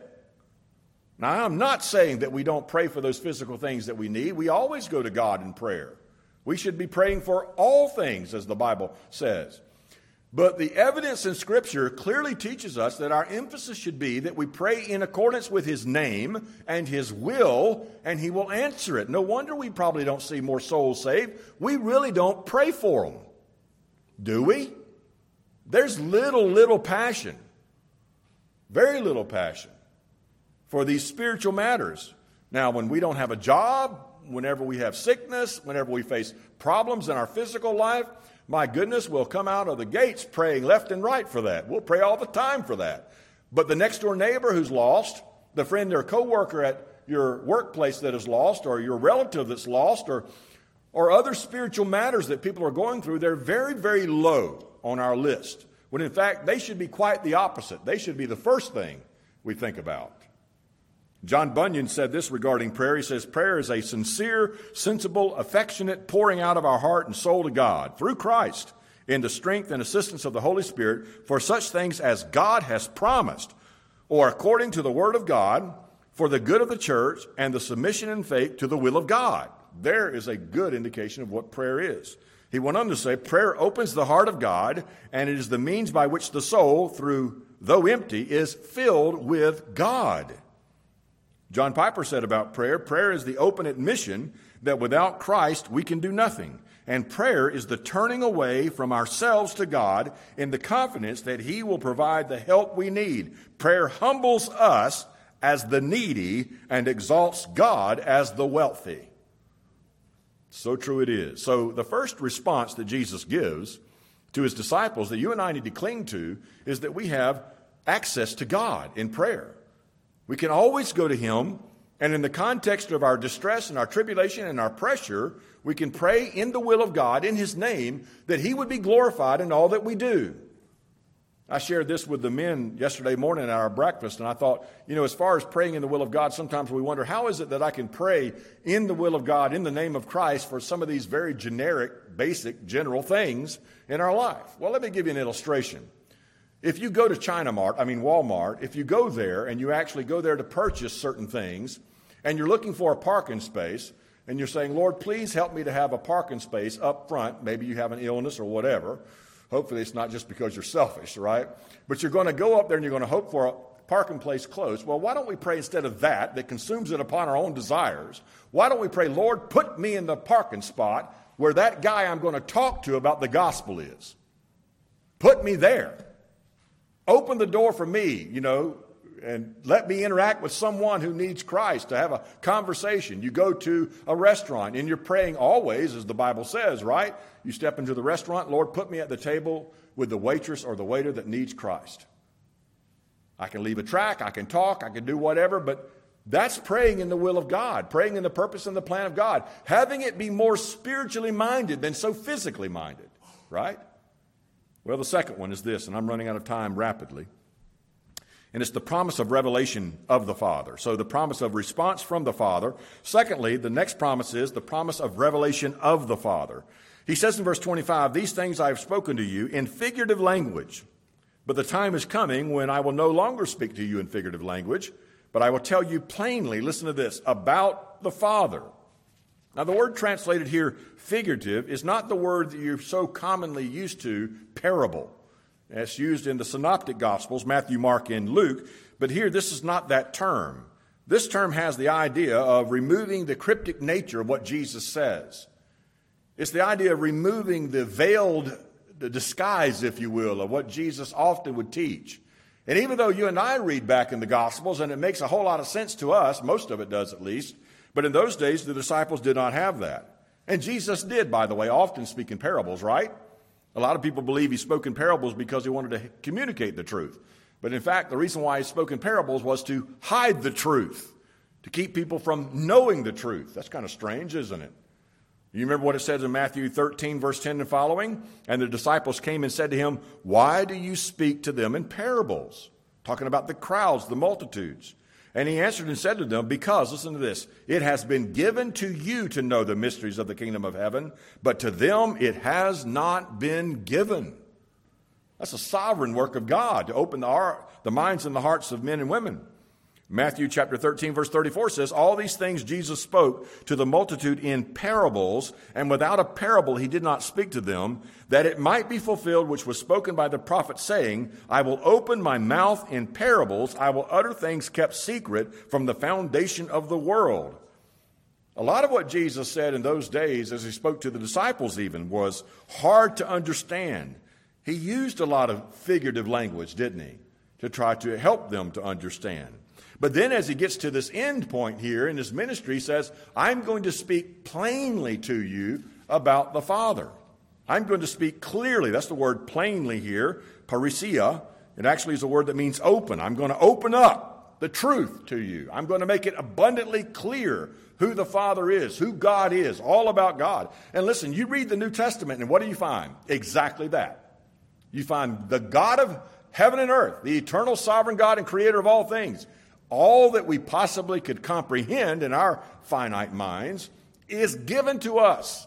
Now, I'm not saying that we don't pray for those physical things that we need. We always go to God in prayer. We should be praying for all things, as the Bible says. But the evidence in Scripture clearly teaches us that our emphasis should be that we pray in accordance with His name and His will, and He will answer it. No wonder we probably don't see more souls saved. We really don't pray for them. Do we? There's little, little passion, very little passion for these spiritual matters. Now, when we don't have a job, whenever we have sickness, whenever we face problems in our physical life, my goodness, we'll come out of the gates praying left and right for that. We'll pray all the time for that. But the next door neighbor who's lost, the friend or coworker at your workplace that is lost, or your relative that's lost, or, or other spiritual matters that people are going through, they're very, very low on our list. When in fact, they should be quite the opposite. They should be the first thing we think about. John Bunyan said this regarding prayer. He says, "Prayer is a sincere, sensible, affectionate pouring out of our heart and soul to God through Christ in the strength and assistance of the Holy Spirit for such things as God has promised, or according to the Word of God, for the good of the church and the submission in faith to the will of God." There is a good indication of what prayer is. He went on to say, "Prayer opens the heart of God, and it is the means by which the soul, through though empty, is filled with God." John Piper said about prayer, "Prayer is the open admission that without Christ we can do nothing. And prayer is the turning away from ourselves to God in the confidence that He will provide the help we need. Prayer humbles us as the needy and exalts God as the wealthy." So true it is. So the first response that Jesus gives to His disciples that you and I need to cling to is that we have access to God in prayer. We can always go to Him, and in the context of our distress and our tribulation and our pressure, we can pray in the will of God, in His name, that He would be glorified in all that we do. I shared this with the men yesterday morning at our breakfast, and I thought, you know, as far as praying in the will of God, sometimes we wonder, how is it that I can pray in the will of God, in the name of Christ, for some of these very generic, basic, general things in our life? Well, let me give you an illustration. If you go to China Mart, I mean Walmart, if you go there and you actually go there to purchase certain things, and you're looking for a parking space, and you're saying, "Lord, please help me to have a parking space up front." Maybe you have an illness or whatever. Hopefully it's not just because you're selfish, right? But you're going to go up there and you're going to hope for a parking place close. Well, why don't we pray instead of that, that consumes it upon our own desires? Why don't we pray, "Lord, put me in the parking spot where that guy I'm going to talk to about the gospel is. Put me there. Open the door for me, you know, and let me interact with someone who needs Christ, to have a conversation. You go to a restaurant and you're praying always, as the Bible says, right? You step into the restaurant, Lord, put me at the table with the waitress or the waiter that needs Christ. I can leave a track, I can talk, I can do whatever, but that's praying in the will of God, praying in the purpose and the plan of God, having it be more spiritually minded than so physically minded, right? Well, the second one is this, and I'm running out of time rapidly, and it's the promise of revelation of the Father. So the promise of response from the Father. Secondly, the next promise is the promise of revelation of the Father. He says in verse twenty-five, "These things I have spoken to you in figurative language, but the time is coming when I will no longer speak to you in figurative language, but I will tell you plainly," listen to this, "about the Father." Now, the word translated here, figurative, is not the word that you're so commonly used to, parable. It's used in the synoptic Gospels, Matthew, Mark, and Luke, but here this is not that term. This term has the idea of removing the cryptic nature of what Jesus says. It's the idea of removing the veiled the disguise, if you will, of what Jesus often would teach. And even though you and I read back in the Gospels, and it makes a whole lot of sense to us, most of it does at least, but in those days the disciples did not have that. And Jesus did, by the way, often speak in parables, right? A lot of people believe he spoke in parables because he wanted to communicate the truth. But in fact, the reason why he spoke in parables was to hide the truth, to keep people from knowing the truth. That's kind of strange, isn't it? You remember what it says in Matthew thirteen, verse ten and following? "And the disciples came and said to him, 'Why do you speak to them in parables?'" Talking about the crowds, the multitudes. "And he answered and said to them, 'Because,'" listen to this, "'it has been given to you to know the mysteries of the kingdom of heaven, but to them it has not been given.'" That's a sovereign work of God to open the, heart, the minds and the hearts of men and women. Matthew chapter thirteen, verse thirty-four says, "All these things Jesus spoke to the multitude in parables, and without a parable he did not speak to them, that it might be fulfilled which was spoken by the prophet, saying, 'I will open my mouth in parables, I will utter things kept secret from the foundation of the world.'" A lot of what Jesus said in those days, as he spoke to the disciples even, was hard to understand. He used a lot of figurative language, didn't he, to try to help them to understand. But then as he gets to this end point here in his ministry, he says, "I'm going to speak plainly to you about the Father." I'm going to speak clearly. That's the word plainly here, parousia. It actually is a word that means open. I'm going to open up the truth to you. I'm going to make it abundantly clear who the Father is, who God is, all about God. And listen, you read the New Testament, and what do you find? Exactly that. You find the God of heaven and earth, the eternal sovereign God and creator of all things. All that we possibly could comprehend in our finite minds is given to us.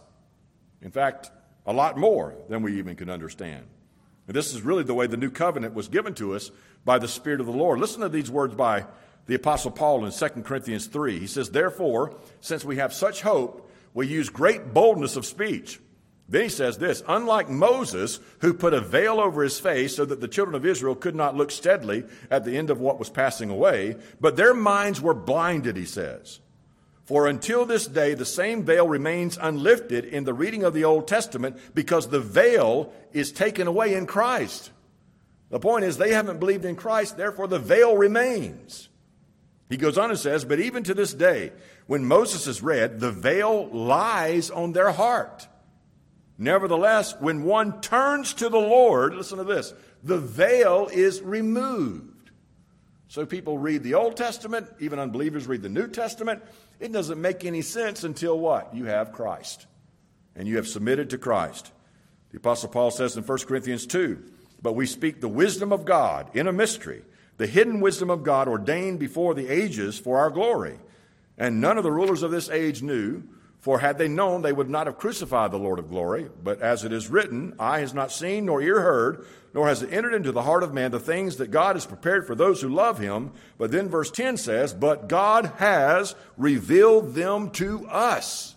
In fact, a lot more than we even can understand. And this is really the way the new covenant was given to us by the Spirit of the Lord. Listen to these words by the Apostle Paul in Second Corinthians three. He says, "Therefore, since we have such hope, we use great boldness of speech." Then he says this, "Unlike Moses, who put a veil over his face so that the children of Israel could not look steadily at the end of what was passing away, but their minds were blinded," he says. "For until this day, the same veil remains unlifted in the reading of the Old Testament because the veil is taken away in Christ." The point is they haven't believed in Christ, therefore the veil remains. He goes on and says, "But even to this day, when Moses is read, the veil lies on their heart. Nevertheless, when one turns to the Lord," listen to this, "the veil is removed." So people read the Old Testament, even unbelievers read the New Testament. It doesn't make any sense until what? You have Christ, and you have submitted to Christ. The Apostle Paul says in First Corinthians two, "But we speak the wisdom of God in a mystery, the hidden wisdom of God ordained before the ages for our glory. And none of the rulers of this age knew, for had they known, they would not have crucified the Lord of glory. But as it is written, eye has not seen, nor ear heard, nor has it entered into the heart of man the things that God has prepared for those who love him." But then verse ten says, "But God has revealed them to us."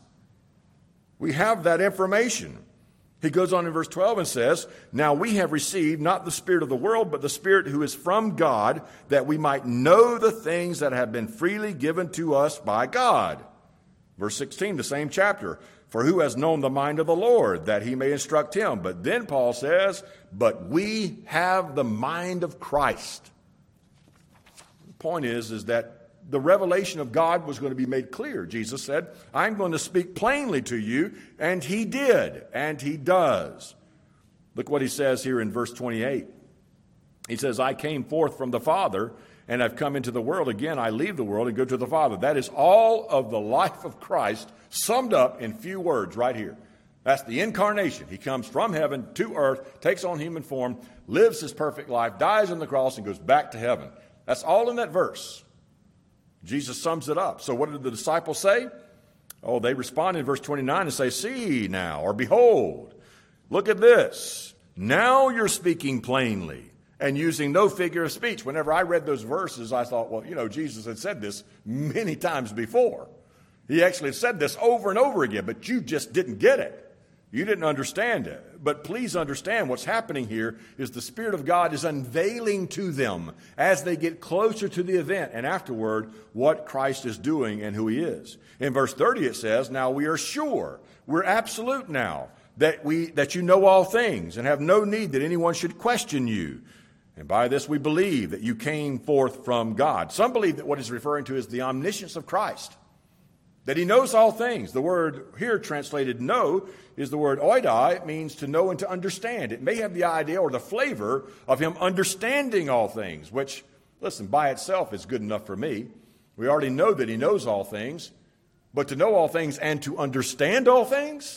We have that information. He goes on in verse twelve and says, "Now we have received not the spirit of the world, but the Spirit who is from God, that we might know the things that have been freely given to us by God." Verse sixteen, the same chapter, "For who has known the mind of the Lord, that he may instruct him?" But then Paul says, "But we have the mind of Christ." point is, is that the revelation of God was going to be made clear. Jesus said, I'm going to speak plainly to you, and he did, and he does. Look what he says here in verse twenty-eight. He says, I came forth from the Father, and I've come into the world. Again, I leave the world and go to the Father. That is all of the life of Christ summed up in few words right here. That's the incarnation. He comes from heaven to earth, takes on human form, lives his perfect life, dies on the cross, and goes back to heaven. That's all in that verse. Jesus sums it up. So what did the disciples say? Oh, they respond in verse twenty-nine and say, see now, or behold, look at this. Now you're speaking plainly and using no figure of speech. Whenever I read those verses, I thought, well, you know, Jesus had said this many times before. He actually said this over and over again, but you just didn't get it. You didn't understand it. But please understand what's happening here is the Spirit of God is unveiling to them as they get closer to the event and afterward what Christ is doing and who he is. In verse thirty it says, now we are sure, we're absolute now, that we that you know all things and have no need that anyone should question you. And by this we believe that you came forth from God. Some believe that what he's referring to is the omniscience of Christ, that he knows all things. The word here translated know is the word oidai. It means to know and to understand. It may have the idea or the flavor of him understanding all things, which, listen, by itself is good enough for me. We already know that he knows all things, but to know all things and to understand all things,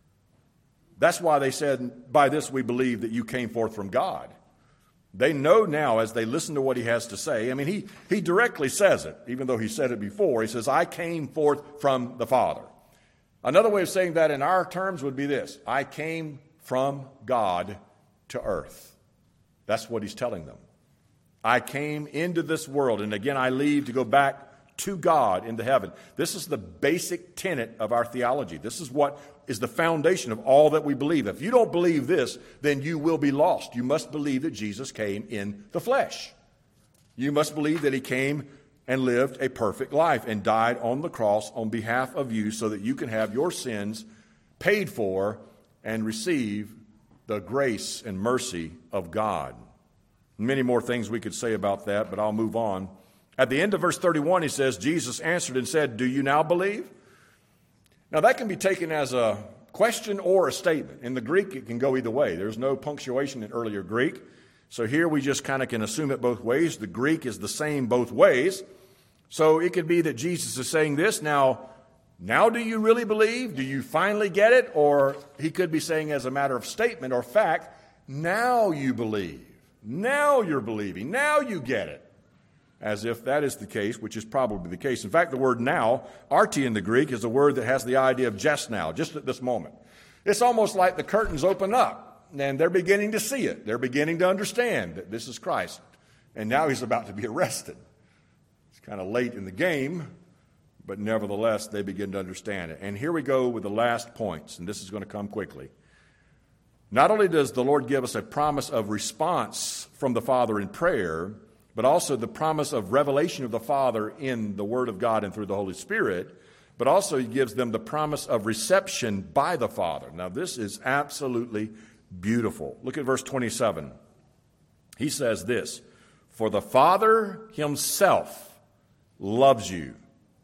that's why they said, by this we believe that you came forth from God. They know now as they listen to what he has to say. I mean, he, he directly says it, even though he said it before. He says, I came forth from the Father. Another way of saying that in our terms would be this. I came from God to earth. That's what he's telling them. I came into this world, and again I leave to go back to God into heaven. This is the basic tenet of our theology. This is what is the foundation of all that we believe. If you don't believe this, then you will be lost. You must believe that Jesus came in the flesh. You must believe that he came and lived a perfect life and died on the cross on behalf of you so that you can have your sins paid for and receive the grace and mercy of God. Many more things we could say about that, but I'll move on. At the end of verse thirty-one, he says, Jesus answered and said, do you now believe? Now, that can be taken as a question or a statement. In the Greek, it can go either way. There's no punctuation in earlier Greek. So here we just kind of can assume it both ways. The Greek is the same both ways. So it could be that Jesus is saying this, now, now do you really believe? Do you finally get it? Or he could be saying as a matter of statement or fact, now you believe. Now you're believing. Now you get it. As if that is the case, which is probably the case. In fact, the word now, arti in the Greek, is a word that has the idea of just now, just at this moment. It's almost like the curtains open up, and they're beginning to see it. They're beginning to understand that this is Christ. And now he's about to be arrested. It's kind of late in the game, but nevertheless, they begin to understand it. And here we go with the last points, and this is going to come quickly. Not only does the Lord give us a promise of response from the Father in prayer, but also the promise of revelation of the Father in the Word of God and through the Holy Spirit, but also he gives them the promise of reception by the Father. Now, this is absolutely beautiful. Look at verse twenty-seven. He says this, for the Father himself loves you.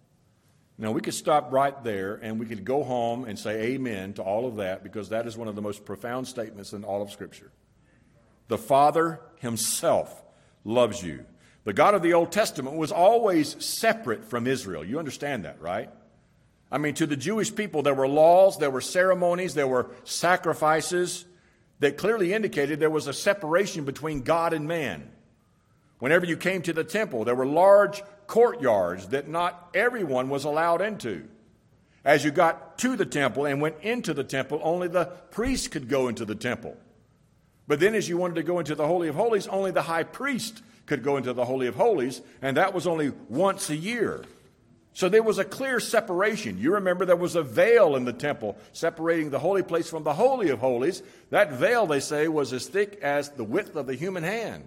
Now, we could stop right there and we could go home and say amen to all of that because that is one of the most profound statements in all of Scripture. The Father himself loves you. The God of the Old Testament was always separate from Israel. You understand that, right? I mean, to the Jewish people, there were laws, there were ceremonies, there were sacrifices that clearly indicated there was a separation between God and man. Whenever you came to the temple, there were large courtyards that not everyone was allowed into. As you got to the temple and went into the temple, only the priests could go into the temple. But then as you wanted to go into the Holy of Holies, only the high priest could go into the Holy of Holies, and that was only once a year. So there was a clear separation. You remember there was a veil in the temple separating the holy place from the Holy of Holies. That veil, they say, was as thick as the width of the human hand.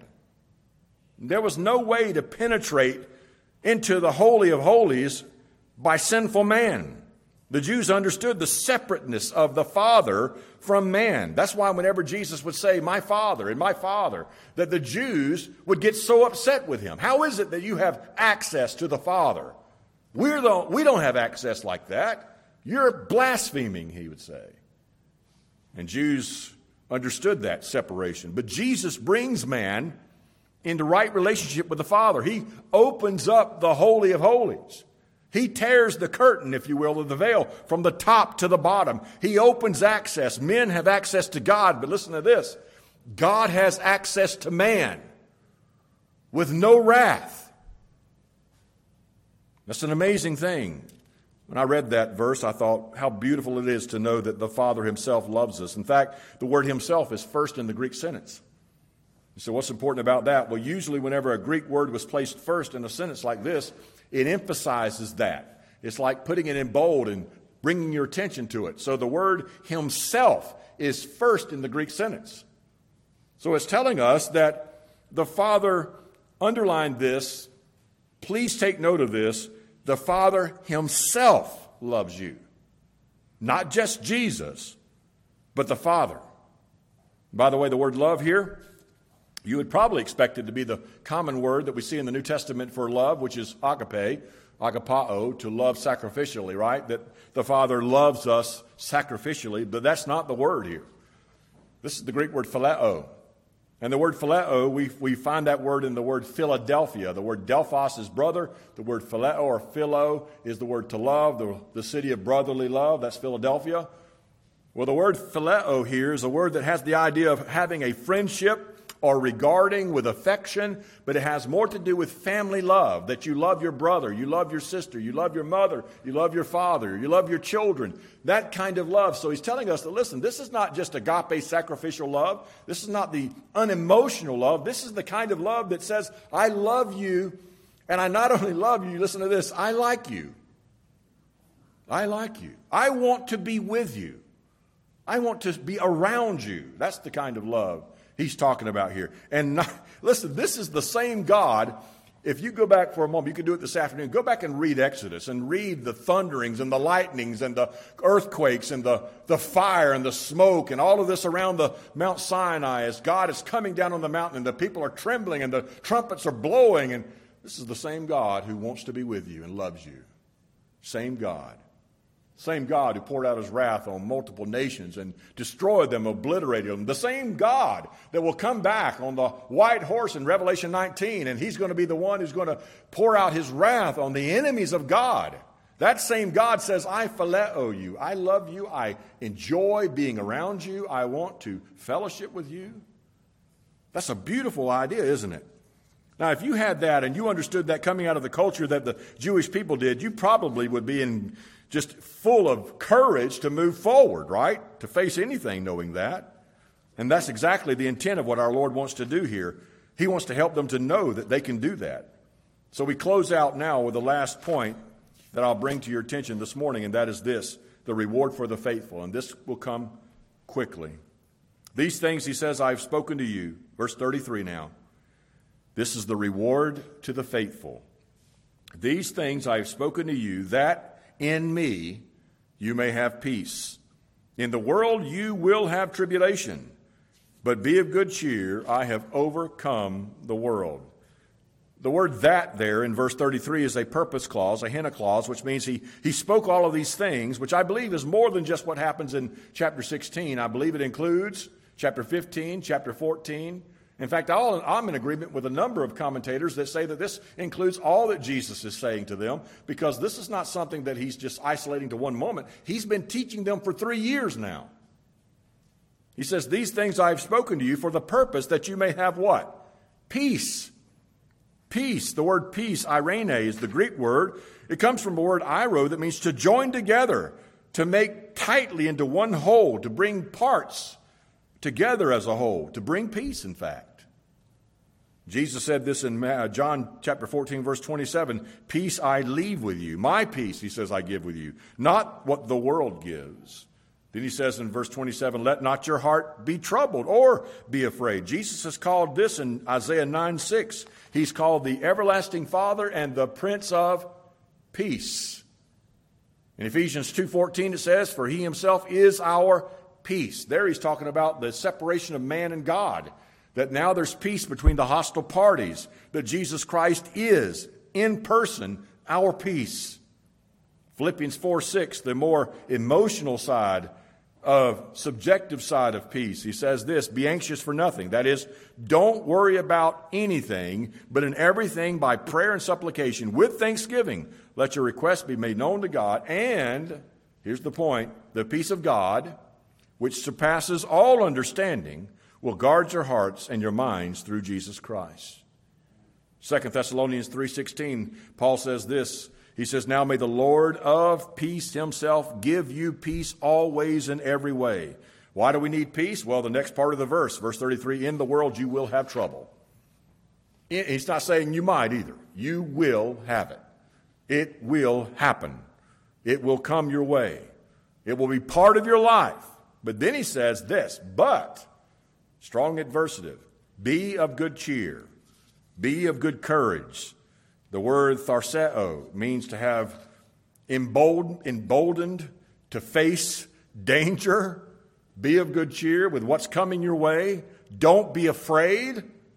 There was no way to penetrate into the Holy of Holies by sinful man. The Jews understood the separateness of the Father from man. That's why whenever Jesus would say, my Father and my Father, that the Jews would get so upset with him. How is it that you have access to the Father? We're the, we don't have access like that. You're blaspheming, he would say. And Jews understood that separation. But Jesus brings man into right relationship with the Father. He opens up the Holy of Holies. He tears the curtain, if you will, of the veil from the top to the bottom. He opens access. Men have access to God, but listen to this. God has access to man with no wrath. That's an amazing thing. When I read that verse, I thought how beautiful it is to know that the Father himself loves us. In fact, the word himself is first in the Greek sentence. So what's important about that? Well, usually whenever a Greek word was placed first in a sentence like this, it emphasizes that. It's like putting it in bold and bringing your attention to it. So the word himself is first in the Greek sentence. So it's telling us that the Father underlined this. Please take note of this. The Father himself loves you. Not just Jesus, but the Father. By the way, the word love here, you would probably expect it to be the common word that we see in the New Testament for love, which is agape, agapao, to love sacrificially, right? That the Father loves us sacrificially, but that's not the word here. This is the Greek word phileo. And the word phileo, we, we find that word in the word Philadelphia. The word Delphos is brother. The word phileo or philo is the word to love, the, the city of brotherly love. That's Philadelphia. Well, the word phileo here is a word that has the idea of having a friendship or regarding with affection, but it has more to do with family love, that you love your brother, you love your sister, you love your mother, you love your father, you love your children, that kind of love. So he's telling us that, listen, this is not just agape sacrificial love. This is not the unemotional love. This is the kind of love that says, I love you, and I not only love you, listen to this, I like you. I like you. I want to be with you. I want to be around you. That's the kind of love he's talking about here. And not, listen, this is the same God. If you go back for a moment, you can do it this afternoon. Go back and read Exodus and read the thunderings and the lightnings and the earthquakes and the, the fire and the smoke and all of this around the Mount Sinai as God is coming down on the mountain and the people are trembling and the trumpets are blowing. And this is the same God who wants to be with you and loves you. Same God. Same God who poured out his wrath on multiple nations and destroyed them, obliterated them. The same God that will come back on the white horse in Revelation nineteen, and he's going to be the one who's going to pour out his wrath on the enemies of God. That same God says, I phileo you. I love you. I enjoy being around you. I want to fellowship with you. That's a beautiful idea, isn't it? Now, if you had that and you understood that coming out of the culture that the Jewish people did, you probably would be in just full of courage to move forward, right? To face anything knowing that. And that's exactly the intent of what our Lord wants to do here. He wants to help them to know that they can do that. So we close out now with the last point that I'll bring to your attention this morning, and that is this, the reward for the faithful. And this will come quickly. These things, he says, I've spoken to you. Verse thirty-three now. This is the reward to the faithful. These things I have spoken to you, that in me you may have peace. In the world you will have tribulation, but be of good cheer. I have overcome the world. The word that there in verse thirty-three is a purpose clause, a hina clause, which means he, he spoke all of these things, which I believe is more than just what happens in chapter sixteen. I believe it includes chapter fifteen, chapter fourteen. In fact, I'll, I'm in agreement with a number of commentators that say that this includes all that Jesus is saying to them, because this is not something that he's just isolating to one moment. He's been teaching them for three years now. He says, these things I have spoken to you for the purpose that you may have what? Peace. Peace. The word peace, irene, is the Greek word. It comes from the word iro that means to join together, to make tightly into one whole, to bring parts together as a whole, to bring peace, in fact. Jesus said this in John chapter fourteen, verse twenty-seven, peace I leave with you. My peace, he says, I give with you, not what the world gives. Then he says in verse twenty-seven, let not your heart be troubled or be afraid. Jesus has called this in Isaiah nine six. He's called the everlasting Father and the Prince of Peace. In Ephesians two fourteen it says, for he himself is our peace. There he's talking about the separation of man and God, that now there's peace between the hostile parties, that Jesus Christ is, in person, our peace. Philippians four six, the more emotional side of subjective side of peace. He says this, be anxious for nothing. That is, don't worry about anything, but in everything by prayer and supplication with thanksgiving, let your requests be made known to God. And, here's the point, the peace of God, which surpasses all understanding, will guard your hearts and your minds through Jesus Christ. Second Thessalonians three sixteen, Paul says this, he says, now may the Lord of peace himself give you peace always in every way. Why do we need peace? Well, the next part of the verse, verse thirty-three, in the world you will have trouble. He's not saying you might either. You will have it. It will happen. It will come your way. It will be part of your life. But then he says this, but, strong adversative, be of good cheer, be of good courage. The word tharseo means to have emboldened, emboldened to face danger. Be of good cheer with what's coming your way. Don't be afraid.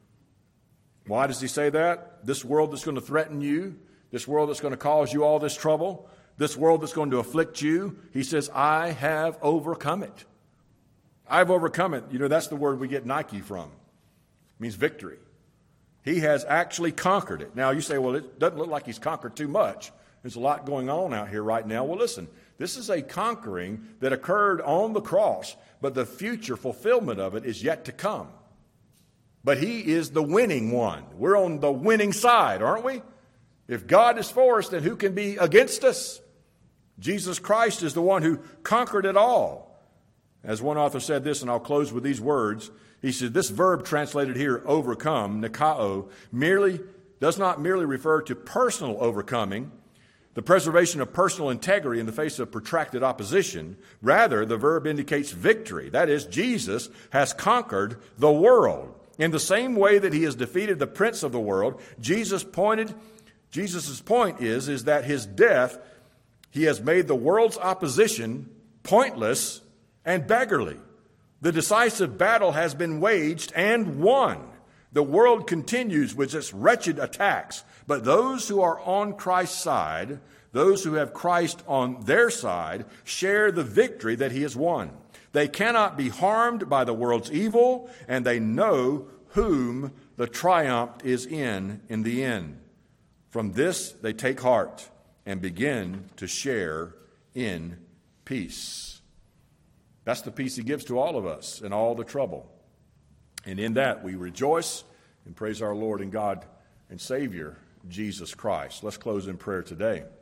Why does he say that? This world that's going to threaten you, this world that's going to cause you all this trouble, this world that's going to afflict you, he says, I have overcome it. I've overcome it. You know, that's the word we get Nike from. It means victory. He has actually conquered it. Now, you say, well, it doesn't look like he's conquered too much. There's a lot going on out here right now. Well, listen, this is a conquering that occurred on the cross, but the future fulfillment of it is yet to come. But he is the winning one. We're on the winning side, aren't we? If God is for us, then who can be against us? Jesus Christ is the one who conquered it all. As one author said this, and I'll close with these words, he said, this verb translated here, overcome, nikao, merely does not merely refer to personal overcoming, the preservation of personal integrity in the face of protracted opposition. Rather, the verb indicates victory. That is, Jesus has conquered the world. In the same way that he has defeated the prince of the world, Jesus pointed, Jesus' point is, is that his death, he has made the world's opposition pointless and beggarly. The decisive battle has been waged and won. The world continues with its wretched attacks, but those who are on Christ's side, those who have Christ on their side, share the victory that he has won. They cannot be harmed by the world's evil, and they know whom the triumph is in in the end. From this they take heart and begin to share in peace. That's the peace he gives to all of us in all the trouble. And in that we rejoice and praise our Lord and God and Savior, Jesus Christ. Let's close in prayer today.